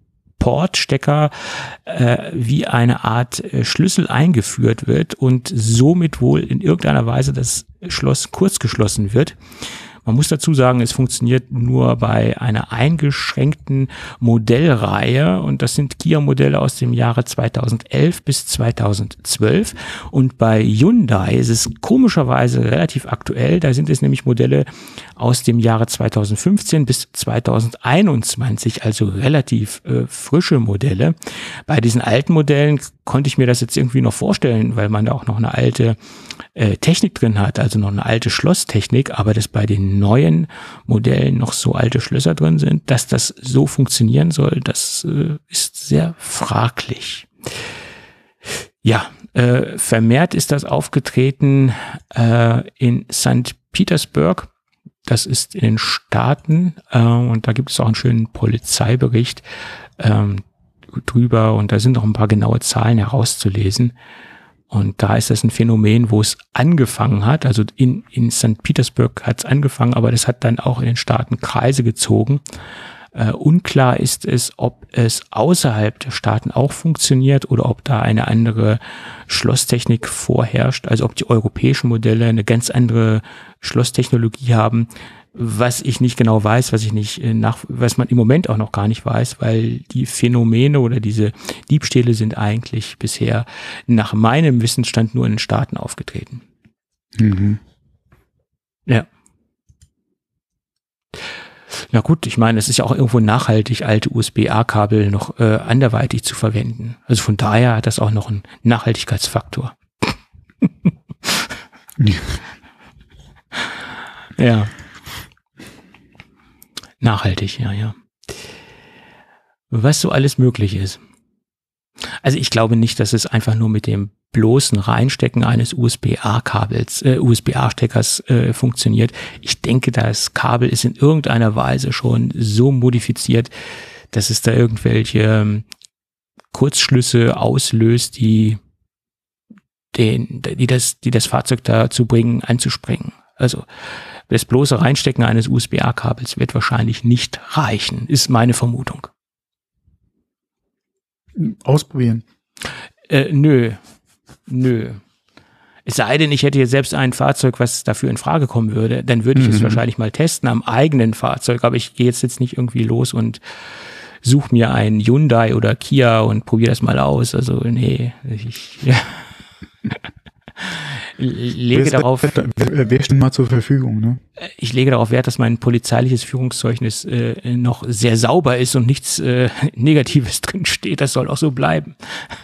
Portstecker äh, wie eine Art äh, Schlüssel eingeführt wird und somit wohl in irgendeiner Weise das Schloss kurzgeschlossen wird. Man muss dazu sagen, es funktioniert nur bei einer eingeschränkten Modellreihe und das sind Kia-Modelle aus dem Jahre zweitausendelf bis zweitausendzwölf und bei Hyundai ist es komischerweise relativ aktuell, da sind es nämlich Modelle aus dem Jahre zweitausendfünfzehn bis zweitausendeinundzwanzig, also relativ äh, frische Modelle. Bei diesen alten Modellen konnte ich mir das jetzt irgendwie noch vorstellen, weil man da auch noch eine alte äh, Technik drin hat, also noch eine alte Schlosstechnik, aber dass bei den neuen Modellen noch so alte Schlösser drin sind, dass das so funktionieren soll, das äh, ist sehr fraglich. Ja, äh, vermehrt ist das aufgetreten äh, in Sankt Petersburg. Das ist in den Staaten äh, und da gibt es auch einen schönen Polizeibericht ähm, drüber und da sind noch ein paar genaue Zahlen herauszulesen. Und da ist das ein Phänomen, wo es angefangen hat, also in, in Sankt Petersburg hat es angefangen, aber das hat dann auch in den Staaten Kreise gezogen. Äh, unklar ist es, ob es außerhalb der Staaten auch funktioniert oder ob da eine andere Schlosstechnik vorherrscht, also ob die europäischen Modelle eine ganz andere Schlosstechnologie haben, was ich nicht genau weiß, was ich nicht nach, was man im Moment auch noch gar nicht weiß, weil die Phänomene oder diese Diebstähle sind eigentlich bisher nach meinem Wissensstand nur in den Staaten aufgetreten. Mhm. Ja. Na gut, ich meine, es ist ja auch irgendwo nachhaltig, alte U S B A-Kabel noch äh, anderweitig zu verwenden. Also von daher hat das auch noch einen Nachhaltigkeitsfaktor. Ja. Ja. Nachhaltig, ja, ja. Was so alles möglich ist. Also ich glaube nicht, dass es einfach nur mit dem bloßen Reinstecken eines U S B A-Kabels, äh, U S B A-Steckers äh, funktioniert. Ich denke, das Kabel ist in irgendeiner Weise schon so modifiziert, dass es da irgendwelche ähm, Kurzschlüsse auslöst, die den, die das, die das Fahrzeug dazu bringen, anzuspringen. Also das bloße Reinstecken eines U S B A-Kabels wird wahrscheinlich nicht reichen, ist meine Vermutung. Ausprobieren. Äh, nö, nö. Es sei denn, ich hätte jetzt selbst ein Fahrzeug, was dafür in Frage kommen würde, dann würde ich mhm. es wahrscheinlich mal testen am eigenen Fahrzeug, aber ich gehe jetzt, jetzt nicht irgendwie los und suche mir einen Hyundai oder Kia und probiere das mal aus. Also nee, ich ja. lege darauf, wer, wer steht mal zur Verfügung, ne? Ich lege darauf Wert, dass mein polizeiliches Führungszeugnis äh, noch sehr sauber ist und nichts äh, Negatives drin steht. Das soll auch so bleiben.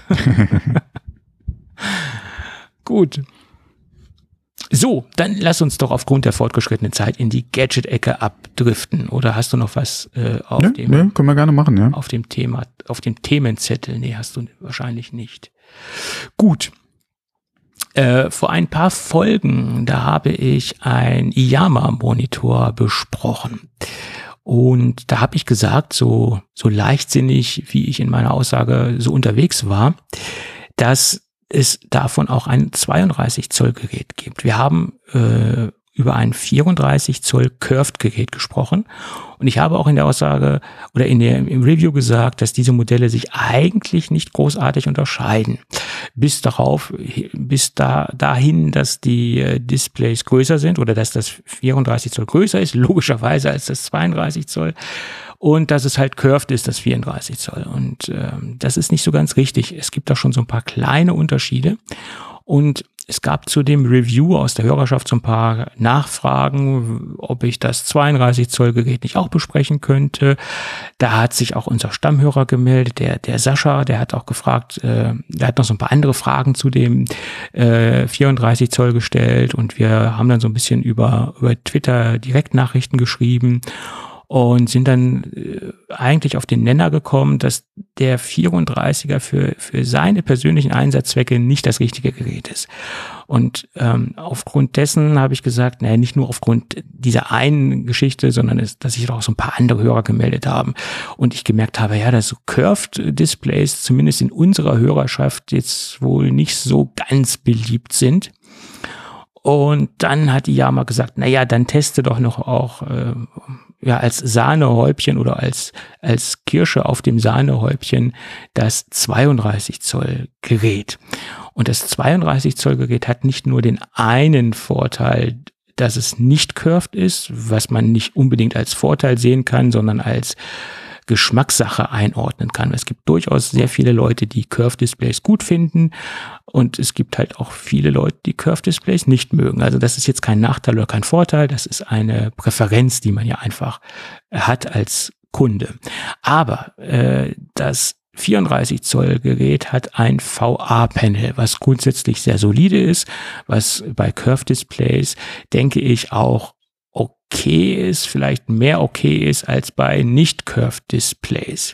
Gut. So, dann lass uns doch aufgrund der fortgeschrittenen Zeit in die Gadget-Ecke abdriften. Oder hast du noch was äh, auf ne, dem ne, können wir gerne machen, ja. auf dem Thema, auf dem Themenzettel? Nee, hast du wahrscheinlich nicht. Gut. Äh, vor ein paar Folgen, da habe ich ein I Y A M A-Monitor besprochen. Und da habe ich gesagt, so, so leichtsinnig, wie ich in meiner Aussage so unterwegs war, dass es davon auch ein zweiunddreißig Zoll Gerät gibt. Wir haben äh, über ein vierunddreißig Zoll Curved Gerät gesprochen. Und ich habe auch in der Aussage oder in der, im Review gesagt, dass diese Modelle sich eigentlich nicht großartig unterscheiden. Bis darauf, bis da, dahin, dass die äh, Displays größer sind oder dass das vierunddreißig Zoll größer ist, logischerweise als das zweiunddreißig Zoll. Und dass es halt curved ist, das vierunddreißig Zoll. Und ähm, das ist nicht so ganz richtig. Es gibt da schon so ein paar kleine Unterschiede. Und es gab zu dem Review aus der Hörerschaft so ein paar Nachfragen, ob ich das zweiunddreißig Zoll Gerät nicht auch besprechen könnte. Da hat sich auch unser Stammhörer gemeldet, der der Sascha, der hat auch gefragt, äh, der hat noch so ein paar andere Fragen zu dem äh, vierunddreißig Zoll gestellt und wir haben dann so ein bisschen über über Twitter Direktnachrichten geschrieben. Und sind dann äh, eigentlich auf den Nenner gekommen, dass der vierunddreißiger für für seine persönlichen Einsatzzwecke nicht das richtige Gerät ist. Und ähm, aufgrund dessen habe ich gesagt, naja, nicht nur aufgrund dieser einen Geschichte, sondern es, dass sich auch so ein paar andere Hörer gemeldet haben. Und ich gemerkt habe, ja, dass so Curved Displays zumindest in unserer Hörerschaft jetzt wohl nicht so ganz beliebt sind. Und dann hat die Yamaha gesagt, na ja, dann teste doch noch auch äh, ja als Sahnehäubchen oder als als Kirsche auf dem Sahnehäubchen das zweiunddreißig Zoll Gerät. Und das zweiunddreißig Zoll Gerät hat nicht nur den einen Vorteil, dass es nicht curved ist, was man nicht unbedingt als Vorteil sehen kann, sondern als Geschmackssache einordnen kann. Es gibt durchaus sehr viele Leute, die Curved Displays gut finden, und es gibt halt auch viele Leute, die Curved Displays nicht mögen. Also das ist jetzt kein Nachteil oder kein Vorteil, das ist eine Präferenz, die man ja einfach hat als Kunde. Aber äh, das vierunddreißig Zoll Gerät hat ein V A-Panel, was grundsätzlich sehr solide ist, was bei Curved Displays, denke ich, auch okay ist, vielleicht mehr okay ist als bei nicht-Curved Displays.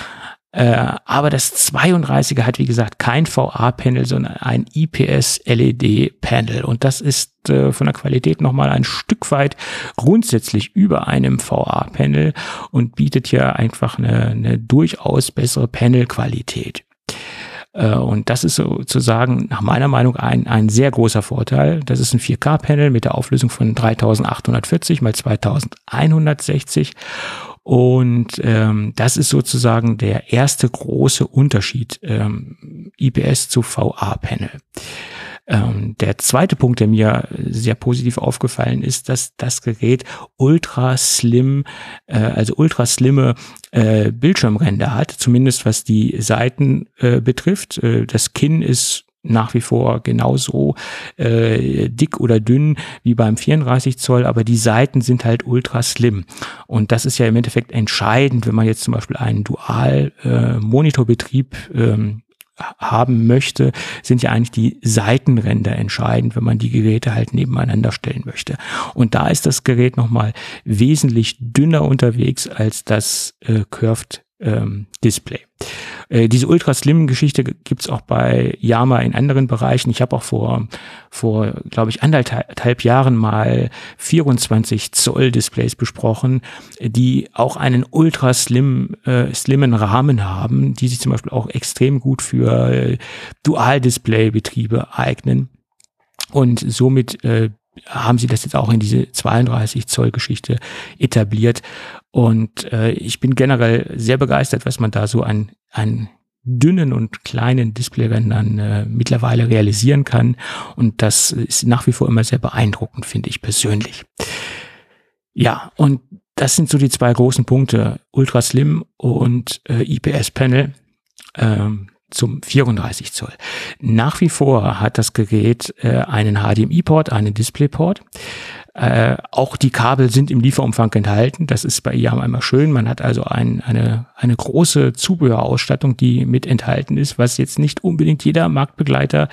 Äh, aber das zweiunddreißiger hat, wie gesagt, kein V A-Panel, sondern ein I P S-L E D-Panel. Und das ist äh, von der Qualität nochmal ein Stück weit grundsätzlich über einem V A-Panel und bietet hier einfach eine, eine durchaus bessere Panel-Qualität. Und das ist sozusagen nach meiner Meinung ein, ein sehr großer Vorteil. Das ist ein vier K-Panel mit der Auflösung von dreitausendachthundertvierzig mal zweitausendeinhundertsechzig. Und ähm, das ist sozusagen der erste große Unterschied, ähm, I P S zu V A-Panel. Ähm, der zweite Punkt, der mir sehr positiv aufgefallen ist, dass das Gerät ultra slim, äh, also ultra slimme äh, Bildschirmränder hat, zumindest was die Seiten äh, betrifft. Äh, das Kinn ist nach wie vor genauso äh, dick oder dünn wie beim vierunddreißig Zoll, aber die Seiten sind halt ultra slim. Und das ist ja im Endeffekt entscheidend, wenn man jetzt zum Beispiel einen Dual-Monitorbetrieb äh, ähm, haben möchte, sind ja eigentlich die Seitenränder entscheidend, wenn man die Geräte halt nebeneinander stellen möchte. Und da ist das Gerät nochmal wesentlich dünner unterwegs als das äh, Curved ähm, Display. Äh, diese Ultra-Slim-Geschichte gibt's auch bei Yamaha in anderen Bereichen. Ich habe auch vor, vor glaube ich, anderthalb Jahren mal vierundzwanzig Zoll Displays besprochen, die auch einen ultra-slim, äh, slimmen Rahmen haben, die sich zum Beispiel auch extrem gut für äh, Dual-Display-Betriebe eignen. Und somit äh, haben sie das jetzt auch in diese zweiunddreißig Zoll Geschichte etabliert. Und äh, ich bin generell sehr begeistert, was man da so an, an dünnen und kleinen Displayrändern äh, mittlerweile realisieren kann. Und das ist nach wie vor immer sehr beeindruckend, finde ich persönlich. Ja, und das sind so die zwei großen Punkte, Ultra Slim und äh, I P S-Panel. Ähm, zum vierunddreißig Zoll. Nach wie vor hat das Gerät äh, einen H D M I-Port, einen DisplayPort. Äh, auch die Kabel sind im Lieferumfang enthalten. Das ist bei Yamaha immer schön. Man hat also ein, eine, eine große Zubehörausstattung, die mit enthalten ist, was jetzt nicht unbedingt jeder Marktbegleiter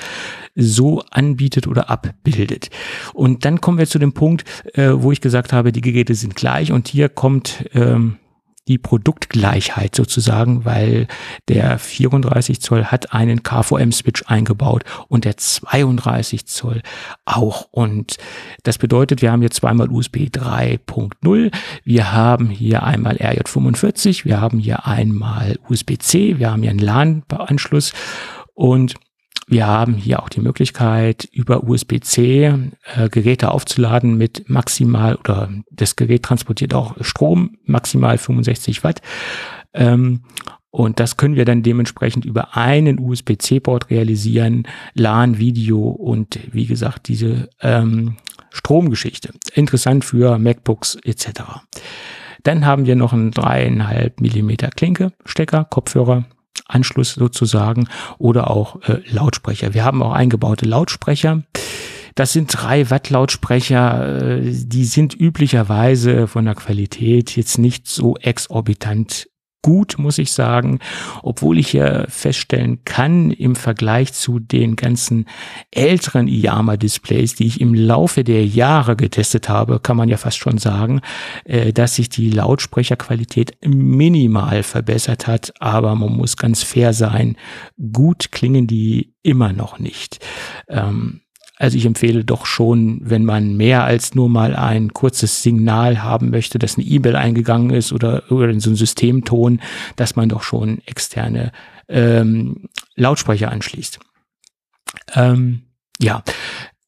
so anbietet oder abbildet. Und dann kommen wir zu dem Punkt, äh, wo ich gesagt habe, die Geräte sind gleich, und hier kommt ähm, die Produktgleichheit sozusagen, weil der vierunddreißig Zoll hat einen K V M-Switch eingebaut und der zweiunddreißig Zoll auch. Und das bedeutet, wir haben hier zweimal U S B drei Punkt null, wir haben hier einmal R J fünfundvierzig, wir haben hier einmal U S B C, wir haben hier einen LAN-Anschluss, und wir haben hier auch die Möglichkeit, über U S B C äh, Geräte aufzuladen mit maximal, oder das Gerät transportiert auch Strom, maximal fünfundsechzig Watt. Ähm, und das können wir dann dementsprechend über einen U S B C-Port realisieren, LAN, Video und wie gesagt diese ähm, Stromgeschichte. Interessant für MacBooks et cetera. Dann haben wir noch einen dreieinhalb Millimeter Klinke-Stecker, Kopfhörer, Anschluss sozusagen, oder auch äh, Lautsprecher. Wir haben auch eingebaute Lautsprecher. Das sind drei Watt Lautsprecher, äh, die sind üblicherweise von der Qualität jetzt nicht so exorbitant gut, muss ich sagen, obwohl ich hier feststellen kann, im Vergleich zu den ganzen älteren Yamaha-Displays, die ich im Laufe der Jahre getestet habe, kann man ja fast schon sagen, äh, dass sich die Lautsprecherqualität minimal verbessert hat, aber man muss ganz fair sein, gut klingen die immer noch nicht. Ähm, Also ich empfehle doch schon, wenn man mehr als nur mal ein kurzes Signal haben möchte, dass eine E-Mail eingegangen ist oder, oder so ein Systemton, dass man doch schon externe ähm, Lautsprecher anschließt. Ähm, ja,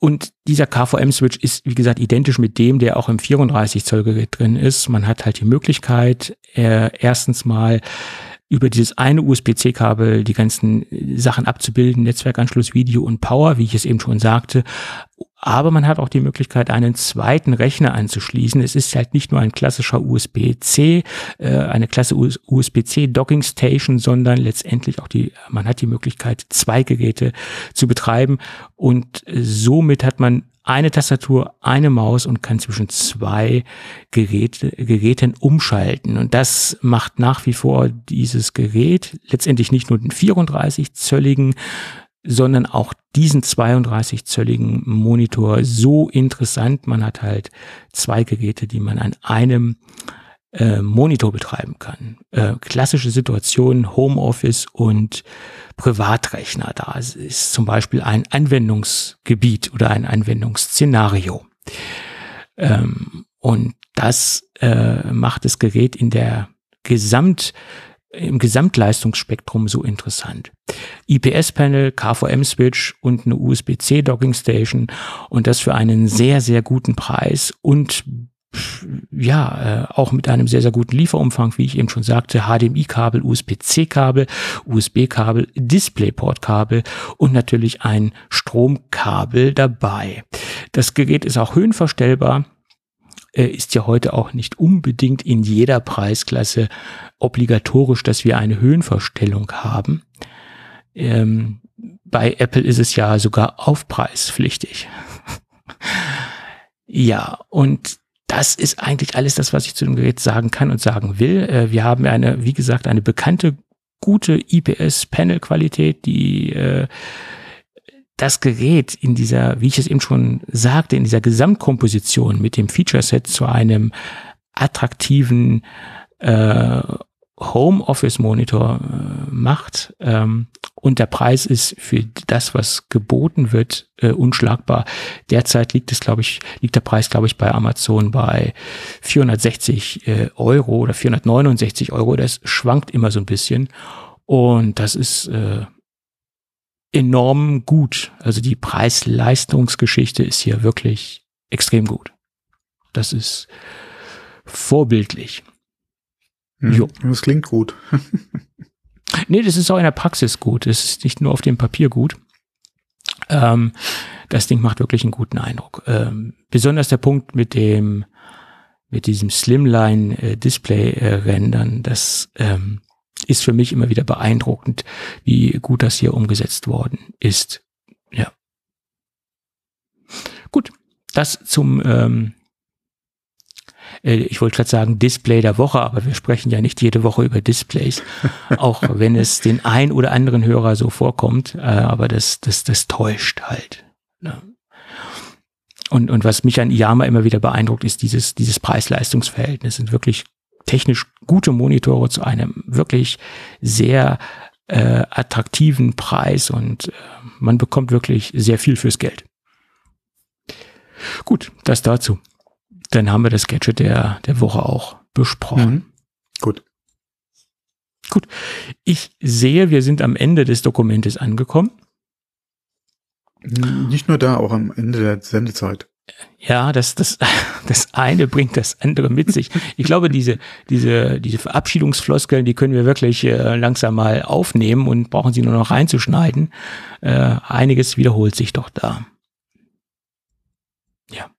Und dieser K V M-Switch ist, wie gesagt, identisch mit dem, der auch im vierunddreißig Zoll Gerät drin ist. Man hat halt die Möglichkeit, äh, erstens mal über dieses eine U S B C Kabel die ganzen Sachen abzubilden, Netzwerkanschluss, Video und Power, wie ich es eben schon sagte. Aber man hat auch die Möglichkeit, einen zweiten Rechner anzuschließen. Es ist halt nicht nur ein klassischer U S B C, äh, eine klasse U S B C Docking Station, sondern letztendlich auch die, man hat die Möglichkeit, zwei Geräte zu betreiben. Und somit hat man eine Tastatur, eine Maus und kann zwischen zwei Geräte, Geräten umschalten. Und das macht nach wie vor dieses Gerät letztendlich nicht nur den vierunddreißig zölligen, sondern auch diesen zweiunddreißig zölligen Monitor so interessant. Man hat halt zwei Geräte, die man an einem äh, Monitor betreiben kann. Äh, klassische Situation, Homeoffice und Privatrechner. Da ist zum Beispiel ein Anwendungsgebiet oder ein Anwendungsszenario. Ähm, und das äh, macht das Gerät in der Gesamt im Gesamtleistungsspektrum so interessant. I P S-Panel, K V M-Switch und eine U S B C Docking Station und das für einen sehr, sehr guten Preis und ja, äh, auch mit einem sehr, sehr guten Lieferumfang, wie ich eben schon sagte, H D M I-Kabel, U S B C-Kabel, U S B-Kabel, DisplayPort-Kabel und natürlich ein Stromkabel dabei. Das Gerät ist auch höhenverstellbar, äh, ist ja heute auch nicht unbedingt in jeder Preisklasse obligatorisch, dass wir eine Höhenverstellung haben. Ähm, bei Apple ist es ja sogar aufpreispflichtig. Ja, und das ist eigentlich alles das, was ich zu dem Gerät sagen kann und sagen will. Äh, wir haben eine, wie gesagt, eine bekannte, gute I P S-Panel-Qualität, die äh, das Gerät in dieser, wie ich es eben schon sagte, in dieser Gesamtkomposition mit dem Feature-Set zu einem attraktiven äh, Homeoffice-Monitor äh, macht. Ähm, und der Preis ist für das, was geboten wird, äh, unschlagbar. Derzeit liegt es, glaube ich, liegt der Preis, glaube ich, bei Amazon bei vierhundertsechzig äh, Euro oder vierhundertneunundsechzig Euro. Das schwankt immer so ein bisschen. Und das ist äh, enorm gut. Also die Preis-Leistungsgeschichte ist hier wirklich extrem gut. Das ist vorbildlich. Jo. Das klingt gut. Nee, das ist auch in der Praxis gut. Das ist nicht nur auf dem Papier gut. Ähm, das Ding macht wirklich einen guten Eindruck. Ähm, besonders der Punkt mit dem, mit diesem Slimline-Display-Rendern, äh, das ähm, ist für mich immer wieder beeindruckend, wie gut das hier umgesetzt worden ist. Ja. Gut, das zum ähm, ich wollte gerade sagen Display der Woche, aber wir sprechen ja nicht jede Woche über Displays, auch wenn es den ein oder anderen Hörer so vorkommt, aber das, das, das täuscht halt. Und, und was mich an I Y A M A immer wieder beeindruckt, ist dieses, dieses Preis-Leistungs-Verhältnis. Sind wirklich technisch gute Monitore zu einem wirklich sehr äh, attraktiven Preis und äh, man bekommt wirklich sehr viel fürs Geld. Gut, das dazu. Dann haben wir das Gadget der, der Woche auch besprochen. Mhm. Gut. Gut. Ich sehe, wir sind am Ende des Dokumentes angekommen. Nicht nur da, auch am Ende der Sendezeit. Ja, das, das, das eine bringt das andere mit sich. Ich glaube, diese, diese, diese Verabschiedungsfloskeln, die können wir wirklich äh, langsam mal aufnehmen und brauchen sie nur noch reinzuschneiden. Äh, einiges wiederholt sich doch da. Ja.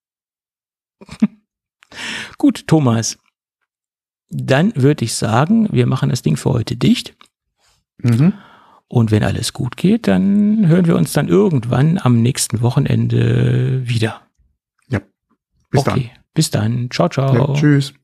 Gut, Thomas. Dann würde ich sagen, wir machen das Ding für heute dicht. Mhm. Und wenn alles gut geht, dann hören wir uns dann irgendwann am nächsten Wochenende wieder. Ja. Bis okay, dann. Bis dann. Ciao, ciao. Ja, tschüss.